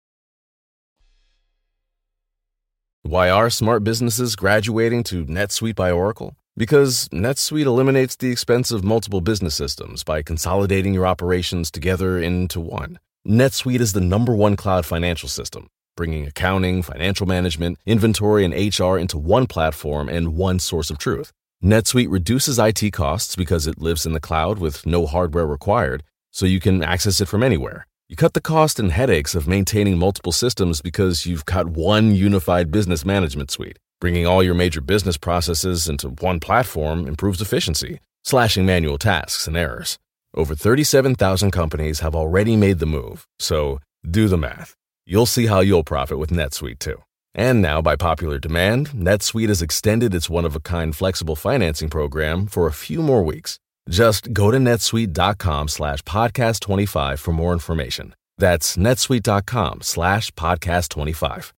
Why are smart businesses graduating to NetSuite by Oracle? Because NetSuite eliminates the expense of multiple business systems by consolidating your operations together into one. NetSuite is the number one cloud financial system, bringing accounting, financial management, inventory, and H R into one platform and one source of truth. NetSuite reduces I T costs because it lives in the cloud with no hardware required, so you can access it from anywhere. You cut the cost and headaches of maintaining multiple systems because you've got one unified business management suite. Bringing all your major business processes into one platform improves efficiency, slashing manual tasks and errors. Over thirty-seven thousand companies have already made the move, so do the math. You'll see how you'll profit with NetSuite too. And now, by popular demand, NetSuite has extended its one-of-a-kind flexible financing program for a few more weeks. Just go to netsuite.com slash podcast 25 for more information. That's netsuite.com slash podcast 25.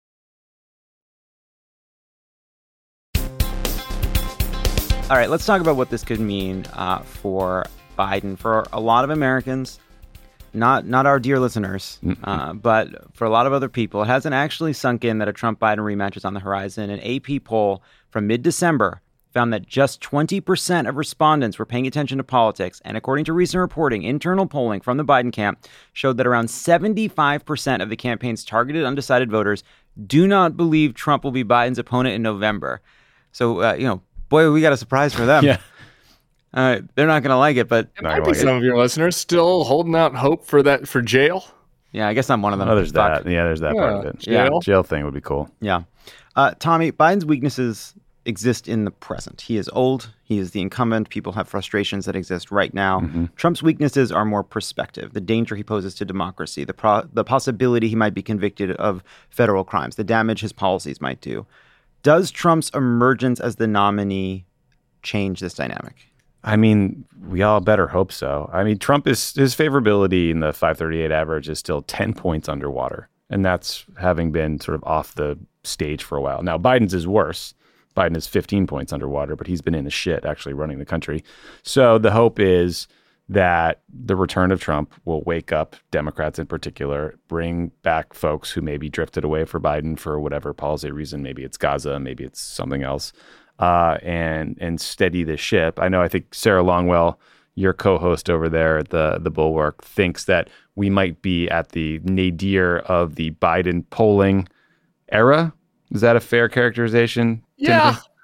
All right, let's talk about what this could mean uh, for Biden. For a lot of Americans, not not our dear listeners, uh, but for a lot of other people, it hasn't actually sunk in that a Trump-Biden rematch is on the horizon. An A P poll from mid-December found that just twenty percent of respondents were paying attention to politics. And according to recent reporting, internal polling from the Biden camp showed that around seventy-five percent of the campaign's targeted undecided voters do not believe Trump will be Biden's opponent in November. So, uh, you know, boy, we got a surprise for them. Yeah. Uh, they're not going to like it, but It might be some of your listeners still holding out hope for that for jail. Yeah, I guess I'm one of them. Oh, there's Fuck. that. Yeah, there's that Yeah, part of it. jail. Jail thing would be cool. Yeah. Uh, Tommy, Biden's weaknesses exist in the present. He is old. He is the incumbent. People have frustrations that exist right now. Mm-hmm. Trump's weaknesses are more perspective, the danger he poses to democracy, the pro- the possibility he might be convicted of federal crimes, the damage his policies might do. Does Trump's emergence as the nominee change this dynamic? I mean, we all better hope so. I mean, Trump is his favorability in the five thirty-eight average is still ten points underwater. And that's having been sort of off the stage for a while. Now, Biden's is worse. Biden is fifteen points underwater, but he's been in the shit actually running the country. So the hope is that the return of Trump will wake up Democrats in particular, bring back folks who maybe drifted away for Biden for whatever policy reason. Maybe it's Gaza, maybe it's something else, uh, and and steady the ship. I know I think Sarah Longwell, your co-host over there at the, the Bulwark, thinks that we might be at the nadir of the Biden polling era. Is that a fair characterization? Yeah.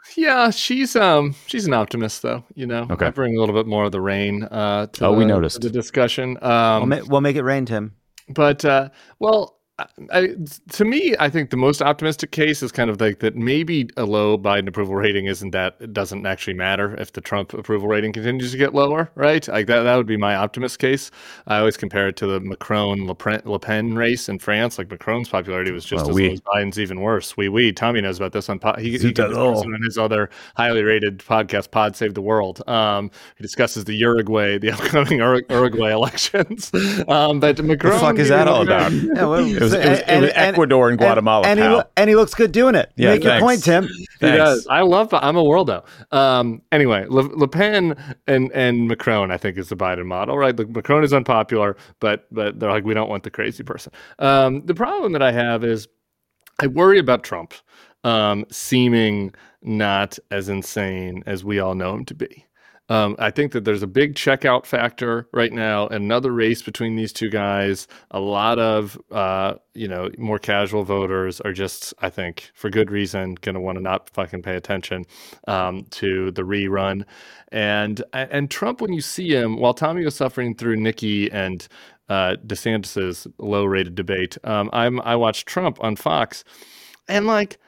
Yeah, she's um she's an optimist though. You know, Okay. I bring a little bit more of the rain uh, to, Oh, the, we noticed. to the discussion. Um, We'll, ma- we'll make it rain, Tim. But, uh, well, I, I, to me, I think the most optimistic case is kind of like that maybe a low Biden approval rating isn't that, it doesn't actually matter if the Trump approval rating continues to get lower, right? Like that, that would be my optimist case. I always compare it to the Macron-Le Pen, Le Pen race in France. Like Macron's popularity was just Well, as oui. low as Biden's, even worse. Oui, oui. Tommy knows about this on pod. He, he Zut discusses alors. it on his other highly rated podcast, Pod Save the World. Um, he discusses the Uruguay, the upcoming Ur- Uruguay elections. Um, but Macron, What the fuck is that all about? Yeah, well, It was, so- it was, it was and- Ecuador and Guatemala. and, and, he, pal. lo- and he looks good doing it. Yeah, Make your thanks. point, Tim. He Thanks. does. I love. I'm a worldo. Um, anyway, Le, Le Pen and and Macron, I think, is the Biden model, right? The, Macron is unpopular, but but they're like, we don't want the crazy person. Um, the problem that I have is I worry about Trump um, seeming not as insane as we all know him to be. Um, I think that there's a big checkout factor right now, another race between these two guys. A lot of, uh, you know, more casual voters are just, I think, for good reason, going to want to not fucking pay attention um, to the rerun. And and Trump, when you see him, while Tommy was suffering through Nikki and uh, DeSantis's low-rated debate, um, I'm I watched Trump on Fox, and like,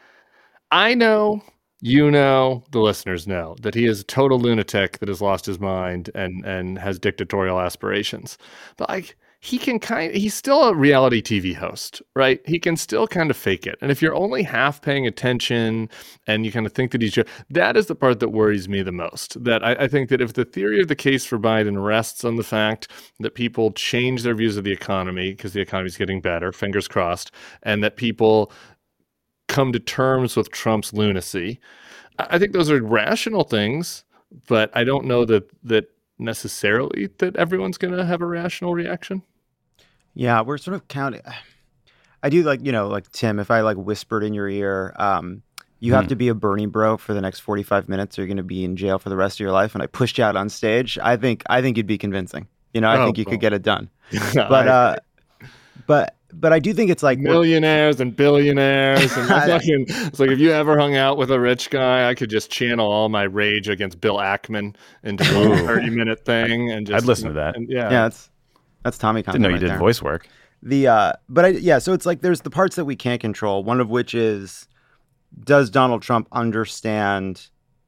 I know. You know, the listeners know that he is a total lunatic that has lost his mind and and has dictatorial aspirations. But like he can kind he's still a reality T V host, right? He can still kind of fake it. And if you're only half paying attention and you kind of think that he's that is the part that worries me the most. That I, I think that if the theory of the case for Biden rests on the fact that people change their views of the economy because the economy is getting better, fingers crossed, and that people come to terms with Trump's lunacy. I think those are rational things, but I don't know that that necessarily that everyone's going to have a rational reaction. Yeah, we're sort of counting. I do like, you know, like Tim, if I like whispered in your ear, um, you have Hmm. to be a Bernie bro for the next forty-five minutes or you're going to be in jail for the rest of your life. And I pushed you out on stage. I think, I think you'd be convincing, you know, I Oh, think you well. could get it done, I- but, uh, but, but I do think it's like, millionaires and billionaires and fucking, it's like if you ever hung out with a rich guy, I could just channel all my rage against Bill Ackman into a thirty minute thing and just I'd listen to that. and, yeah. yeah, that's, that's Tommy Didn't content know you right did there. voice work. The uh but I yeah, so it's like there's the parts that we can't control, one of which is, does Donald Trump understand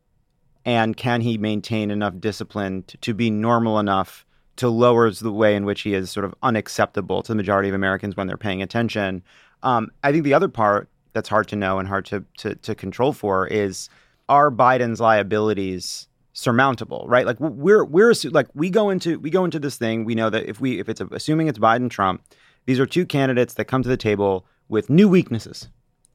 and can he maintain enough discipline to, to be normal enough to lower the way in which he is sort of unacceptable to the majority of Americans when they're paying attention. Um, I think the other part that's hard to know and hard to to, to control for is, are Biden's liabilities surmountable, right? Like we're we're assu- like we go into we go into this thing. We know that if we if it's a, assuming it's Biden Trump, these are two candidates that come to the table with new weaknesses,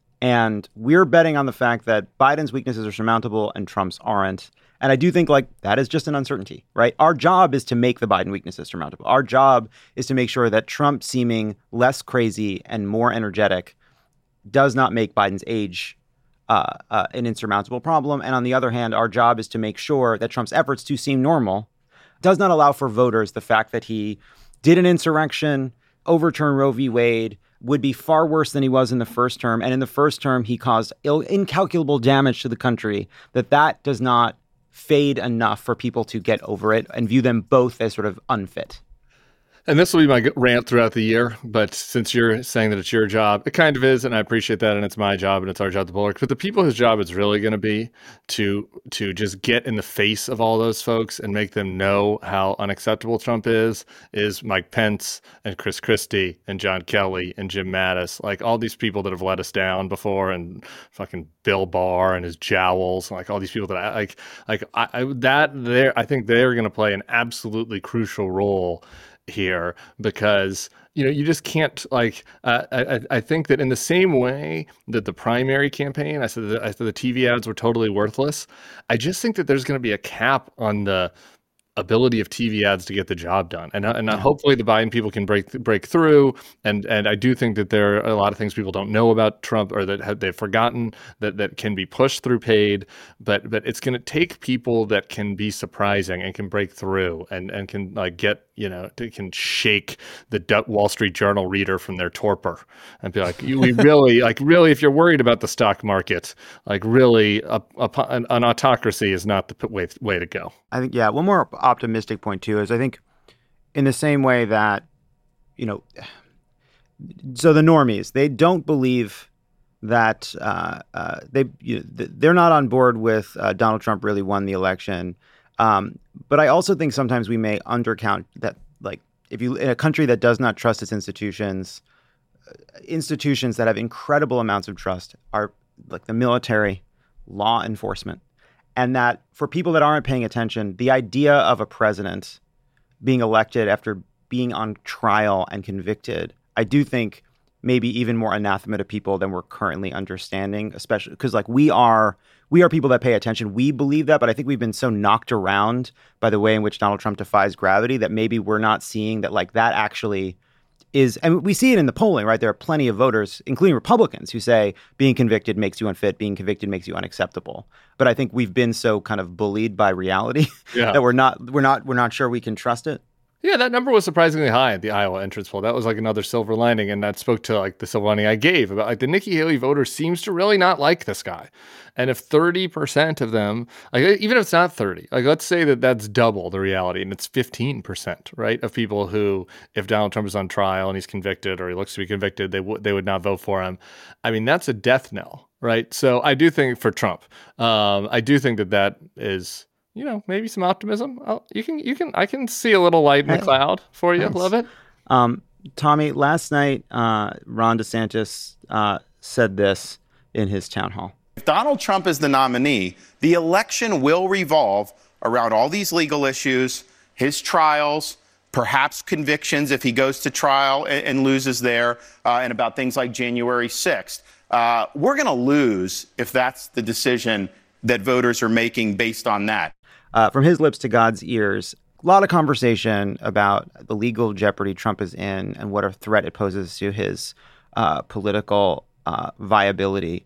and we're betting on the fact that Biden's weaknesses are surmountable and Trump's aren't. And I do think like that is just an uncertainty, right? Our job is to make the Biden weaknesses surmountable. Our job is to make sure that Trump seeming less crazy and more energetic does not make Biden's age uh, uh, an insurmountable problem. And on the other hand, our job is to make sure that Trump's efforts to seem normal does not allow for voters the fact that he did an insurrection, overturned Roe v. Wade, would be far worse than he was in the first term. And in the first term, he caused ill- incalculable damage to the country, that that does not fade enough for people to get over it and view them both as sort of unfit. And this will be my g- rant throughout the year, but since you're saying that it's your job, it kind of is, and I appreciate that, and it's my job, and it's our job to bulwark. But the people whose job it's really going to be to to just get in the face of all those folks and make them know how unacceptable Trump is, is Mike Pence and Chris Christie and John Kelly and Jim Mattis, like all these people that have let us down before, and fucking Bill Barr and his jowls, like all these people that I like, like I, I that there, I think they're going to play an absolutely crucial role here, because you know you just can't like uh, I, I think that in the same way that the primary campaign, I said that, I said the T V ads were totally worthless. I just think that there's going to be a cap on the ability of T V ads to get the job done, and and Yeah. hopefully the Biden people can break break through. And and I do think that there are a lot of things people don't know about Trump, or that have, they've forgotten that that can be pushed through paid. But but it's going to take people that can be surprising and can break through and and can like get you know, it can shake the D- Wall Street Journal reader from their torpor and be like, you, we really, like, really, if you're worried about the stock market, like, really, a, a, an, an autocracy is not the way, way to go. I think, yeah, one more optimistic point, too, is I think in the same way that, you know, so the normies, they don't believe that uh, uh, they you know, they're not on board with uh, Donald Trump really won the election. Um, but I also think sometimes we may undercount that, like, if you in a country that does not trust its institutions, institutions that have incredible amounts of trust are like the military, law enforcement, and that for people that aren't paying attention, the idea of a president being elected after being on trial and convicted, I do think maybe even more anathema to people than we're currently understanding, especially because like we are we are people that pay attention. We believe that, but I think we've been so knocked around by the way in which Donald Trump defies gravity that maybe we're not seeing that like that actually is, and we see it in the polling, right? There are plenty of voters, including Republicans, who say being convicted makes you unfit, being convicted makes you unacceptable. But I think we've been so kind of bullied by reality yeah. that we're not we're not we're not sure we can trust it. Yeah, that number was surprisingly high at the Iowa entrance poll. That was like another silver lining, and that spoke to like the silver lining I gave about like the Nikki Haley voter seems to really not like this guy. And if thirty percent of them, like even if it's not thirty, like let's say that that's double the reality and it's fifteen percent, right, of people who, if Donald Trump is on trial and he's convicted or he looks to be convicted, they would they would not vote for him. I mean, that's a death knell, right? So I do think for Trump, um, I do think that that is, you know, maybe some optimism. I'll, you can, you can, I can see a little light in the cloud for you. Nice. Love it. Um, Tommy, last night, uh, Ron DeSantis uh, said this in his town hall. If Donald Trump is the nominee, the election will revolve around all these legal issues, his trials, perhaps convictions if he goes to trial and, and loses there, uh, and about things like January sixth. Uh, we're going to lose if that's the decision that voters are making based on that. Uh, from his lips to God's ears, a lot of conversation about the legal jeopardy Trump is in and what a threat it poses to his uh, political uh, viability.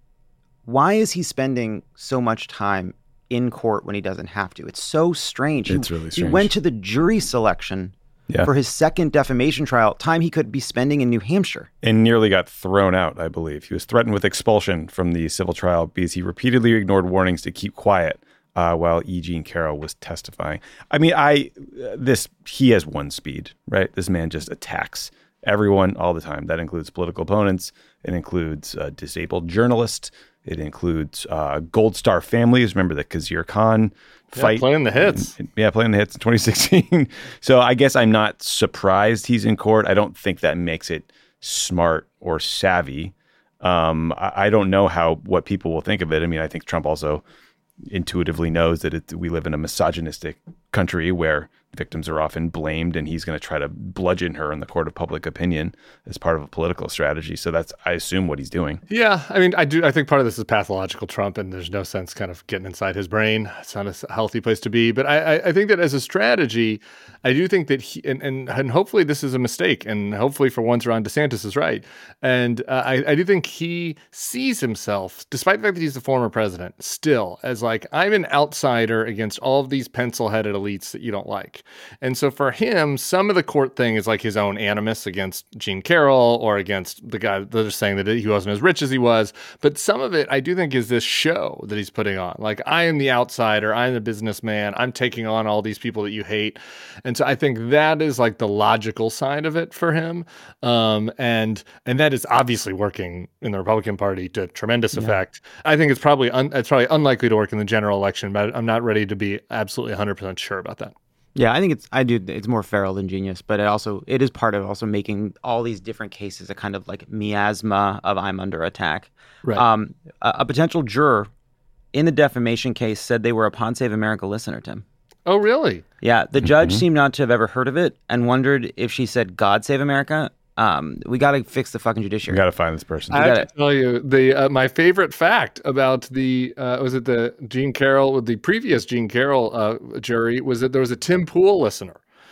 Why is he spending so much time in court when he doesn't have to? It's so strange. It's he, really strange. He went to the jury selection yeah. for his second defamation trial, time he could be spending in New Hampshire. And nearly got thrown out, I believe. He was threatened with expulsion from the civil trial because he repeatedly ignored warnings to keep quiet uh, while E. Jean Carroll was testifying. I mean, I this he has one speed, right? This man just attacks everyone all the time. That includes political opponents. It includes uh, disabled journalists. It includes uh, Gold Star families. Remember the Khizr Khan fight? Yeah, playing the hits. In, yeah, playing the hits in twenty sixteen. So I guess I'm not surprised he's in court. I don't think that makes it smart or savvy. Um, I, I don't know how what people will think of it. I mean, I think Trump also intuitively knows that it, we live in a misogynistic country where victims are often blamed, and he's going to try to bludgeon her in the court of public opinion as part of a political strategy. So that's, I assume, what he's doing. Yeah, I mean, I do. I think part of this is pathological Trump, and there's no sense kind of getting inside his brain. It's not a healthy place to be. But I, I, I think that as a strategy, I do think that he, and, and, and hopefully this is a mistake, and hopefully for once Ron DeSantis is right. And uh, I, I do think he sees himself, despite the fact that he's the former president, still as like, I'm an outsider against all of these pencil-headed elites that you don't like. And so for him, some of the court thing is like his own animus against Jean Carroll or against the guy that are saying that he wasn't as rich as he was. But some of it, I do think, is this show that he's putting on. Like, I am the outsider. I'm the businessman. I'm taking on all these people that you hate. And so I think that is like the logical side of it for him. Um, and and that is obviously working in the Republican Party to tremendous yeah. effect. I think it's probably un- it's probably unlikely to work in the general election, but I'm not ready to be absolutely one hundred percent sure about that. Yeah, I think it's I do it's more feral than genius, but it also it is part of also making all these different cases a kind of like miasma of I'm under attack. Right. Um, a, a potential juror in the defamation case said they were a Pod Save America listener, Tim. Oh, really? Yeah, the judge Mm-hmm. seemed not to have ever heard of it and wondered if she said God Save America. Um, we got to fix the fucking judiciary. We got to find this person. I have to tell you, the uh, my favorite fact about the, uh, was it the Jean Carroll, the previous Jean Carroll uh, jury, was that there was a Tim Pool listener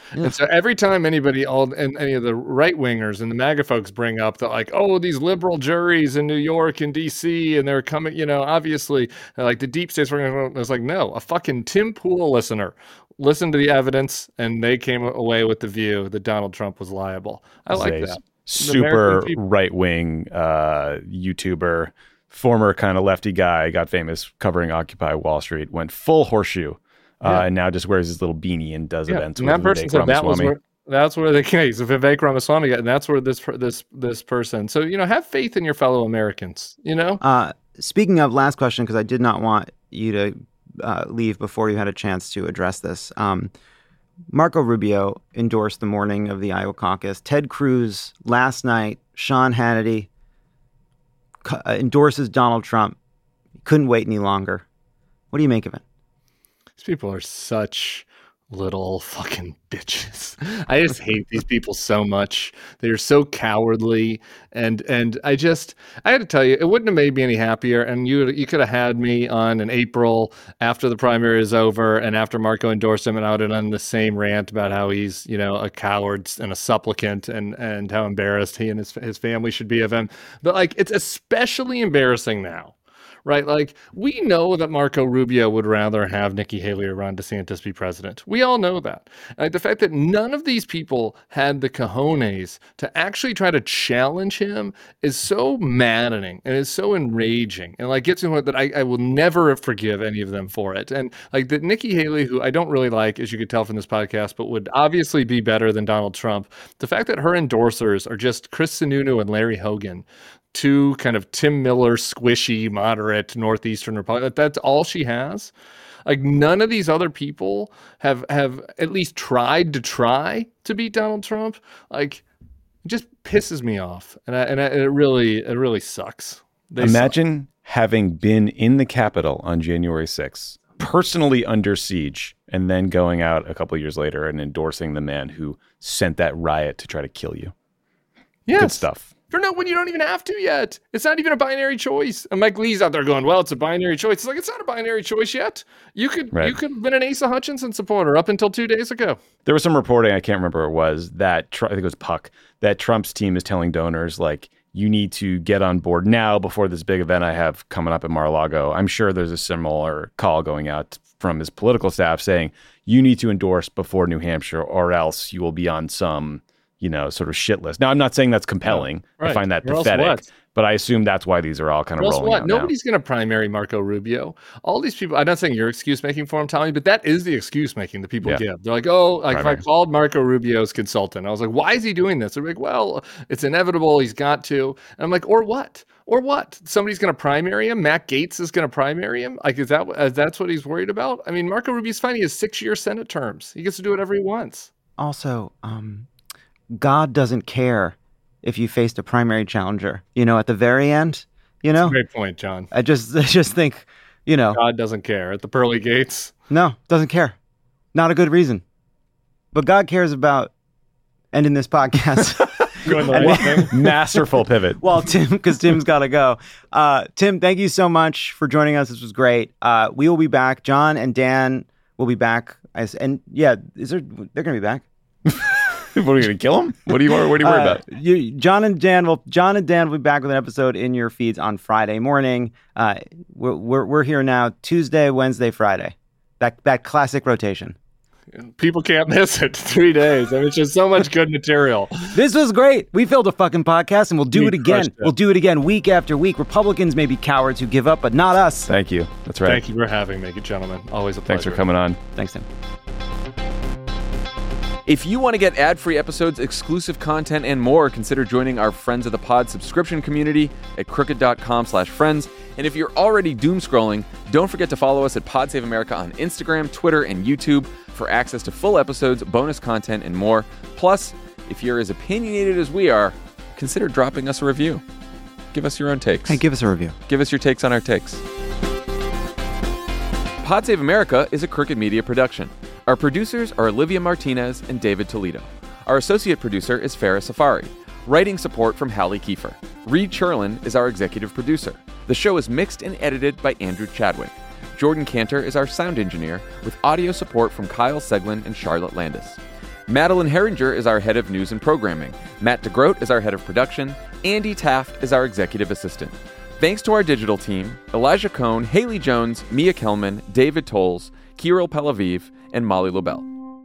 Yeah. And so every time anybody, all and any of the right wingers and the MAGA folks bring up that, like, oh, these liberal juries in New York and D C, and they're coming, you know, obviously, like the deep states, it's like, no, a fucking Tim Pool listener listened to the evidence, and they came away with the view that Donald Trump was liable. I like Zay's that. Super right wing uh, YouTuber, former kind of lefty guy, got famous covering Occupy Wall Street, went full horseshoe. Uh, yeah. And now just wears his little beanie and does yeah. events. And with that person Vivek said that was Ramaswamy. where, that's where the case of Vivek Ramaswamy got, and that's where this this this person. So, you know, have faith in your fellow Americans. You know. Uh, speaking of, last question, because I did not want you to uh, leave before you had a chance to address this. Um, Marco Rubio endorsed the morning of the Iowa caucus. Ted Cruz last night. Sean Hannity co- uh, endorses Donald Trump. Couldn't wait any longer. What do you make of it? These people are such little fucking bitches. I just hate these people so much. They're so cowardly, and and I just I had to tell you, it wouldn't have made me any happier. And you you could have had me on in April after the primary is over and after Marco endorsed him, and I would have done the same rant about how he's, you know, a coward and a supplicant, and and how embarrassed he and his his family should be of him. But like, it's especially embarrassing now. Right? Like, we know that Marco Rubio would rather have Nikki Haley or Ron DeSantis be president. We all know that. Like, the fact that none of these people had the cojones to actually try to challenge him is so maddening and is so enraging. And like, gets to the point that I, I will never forgive any of them for it. And like, that Nikki Haley, who I don't really like, as you could tell from this podcast, but would obviously be better than Donald Trump. The fact that her endorsers are just Chris Sununu and Larry Hogan, two kind of Tim Miller, squishy, moderate, Northeastern Republican. That's all she has. Like, none of these other people have have at least tried to try to beat Donald Trump. Like, it just pisses me off, and I, and I, it really it really sucks. They Imagine suck. having been in the Capitol on January sixth, personally under siege, and then going out a couple of years later and endorsing the man who sent that riot to try to kill you. Yes. Good stuff. For no, when you don't even have to yet. It's not even a binary choice. And Mike Lee's out there going, well, it's a binary choice. It's like, it's not a binary choice yet. You could right. you could have been an Asa Hutchinson supporter up until two days ago. There was some reporting, I can't remember what it was, that I think it was Puck, that Trump's team is telling donors, like, you need to get on board now before this big event I have coming up at Mar-a-Lago. I'm sure there's a similar call going out from his political staff saying, you need to endorse before New Hampshire or else you will be on some, you know, sort of shit list. Now, I'm not saying that's compelling. Right. I find that or pathetic. But I assume that's why these are all kind of rolling what? out Nobody's now. going to primary Marco Rubio. All these people, I'm not saying you're excuse making for him, Tommy, but that is the excuse making that people yeah. give. They're like, oh, like primary. If I called Marco Rubio's consultant, I was like, why is he doing this? They're like, well, it's inevitable. He's got to. And I'm like, or what? Or what? Somebody's going to primary him? Matt Gaetz is going to primary him? Like, is that is that's what he's worried about? I mean, Marco Rubio's fine. He has six-year Senate terms. He gets to do whatever he wants. Also, um, God doesn't care if you faced a primary challenger, you know, at the very end, you know? That's a great point, John. I just I just think, you know. God doesn't care at the pearly gates. No, doesn't care. Not a good reason. But God cares about ending this podcast. Doing the right thing. Masterful pivot. Well, Tim, because Tim's got to go. Uh, Tim, thank you so much for joining us. This was great. Uh, we will be back. John and Dan will be back. As, and yeah, is there? They're going to be back. What are you going to kill him? What do you What are you worried uh, about? You, John and Dan will John and Dan will be back with an episode in your feeds on Friday morning. Uh, we're, we're we're here now Tuesday, Wednesday, Friday. That that classic rotation. People can't miss it. Three days. I mean, it's just so much good material. This was great. We filled a fucking podcast, and we'll do we it again. It. We'll do it again week after week. Republicans may be cowards who give up, but not us. Thank you. That's right. Thank you for having me, gentlemen. Always a pleasure. Thanks for coming on. Thanks, Tim. If you want to get ad-free episodes, exclusive content, and more, consider joining our Friends of the Pod subscription community at crooked.com slash friends. And if you're already doom scrolling, don't forget to follow us at Pod Save America on Instagram, Twitter, and YouTube for access to full episodes, bonus content, and more. Plus, if you're as opinionated as we are, consider dropping us a review. Give us your own takes. Hey, give us a review. Give us your takes on our takes. Pod Save America is a Crooked Media production. Our producers are Olivia Martinez and David Toledo. Our associate producer is Farah Safari. Writing support from Hallie Kiefer. Reed Cherlin is our executive producer. The show is mixed and edited by Andrew Chadwick. Jordan Cantor is our sound engineer, with audio support from Kyle Seglin and Charlotte Landis. Madeline Herringer is our head of news and programming. Matt DeGroat is our head of production. Andy Taft is our executive assistant. Thanks to our digital team, Elijah Cohn, Haley Jones, Mia Kelman, David Tolles, Kirill Pelaviv, and Molly Lobel.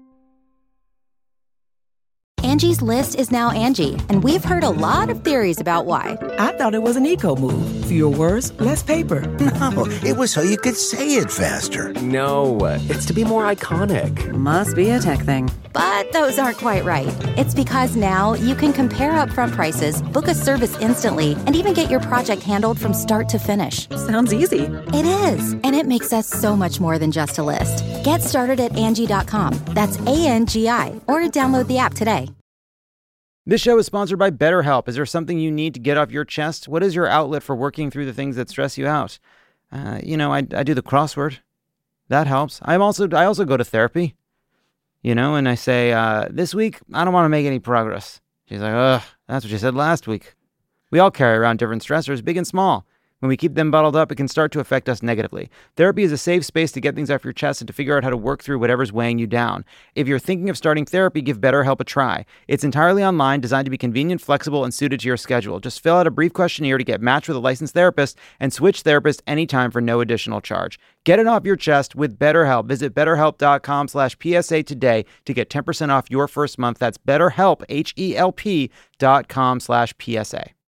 Angie's List is now Angie, and we've heard a lot of theories about why. I thought it was an eco move. Fewer words, less paper. No, it was so you could say it faster. No, it's to be more iconic. Must be a tech thing. But those aren't quite right. It's because now you can compare upfront prices, book a service instantly, and even get your project handled from start to finish. Sounds easy. It is, and it makes us so much more than just a list. Get started at Angie dot com. That's A N G I, or download the app today. This show is sponsored by BetterHelp. Is there something you need to get off your chest? What is your outlet for working through the things that stress you out? Uh, you know, I, I do the crossword. That helps. I'm also I also go to therapy. You know, and I say, uh, this week, I don't want to make any progress. She's like, ugh, that's what you said last week. We all carry around different stressors, big and small. When we keep them bottled up, it can start to affect us negatively. Therapy is a safe space to get things off your chest and to figure out how to work through whatever's weighing you down. If you're thinking of starting therapy, give BetterHelp a try. It's entirely online, designed to be convenient, flexible, and suited to your schedule. Just fill out a brief questionnaire to get matched with a licensed therapist and switch therapists anytime for no additional charge. Get it off your chest with BetterHelp. Visit betterhelp.com slash PSA today to get ten percent off your first month. That's BetterHelp, H E L P dot com slash PSA.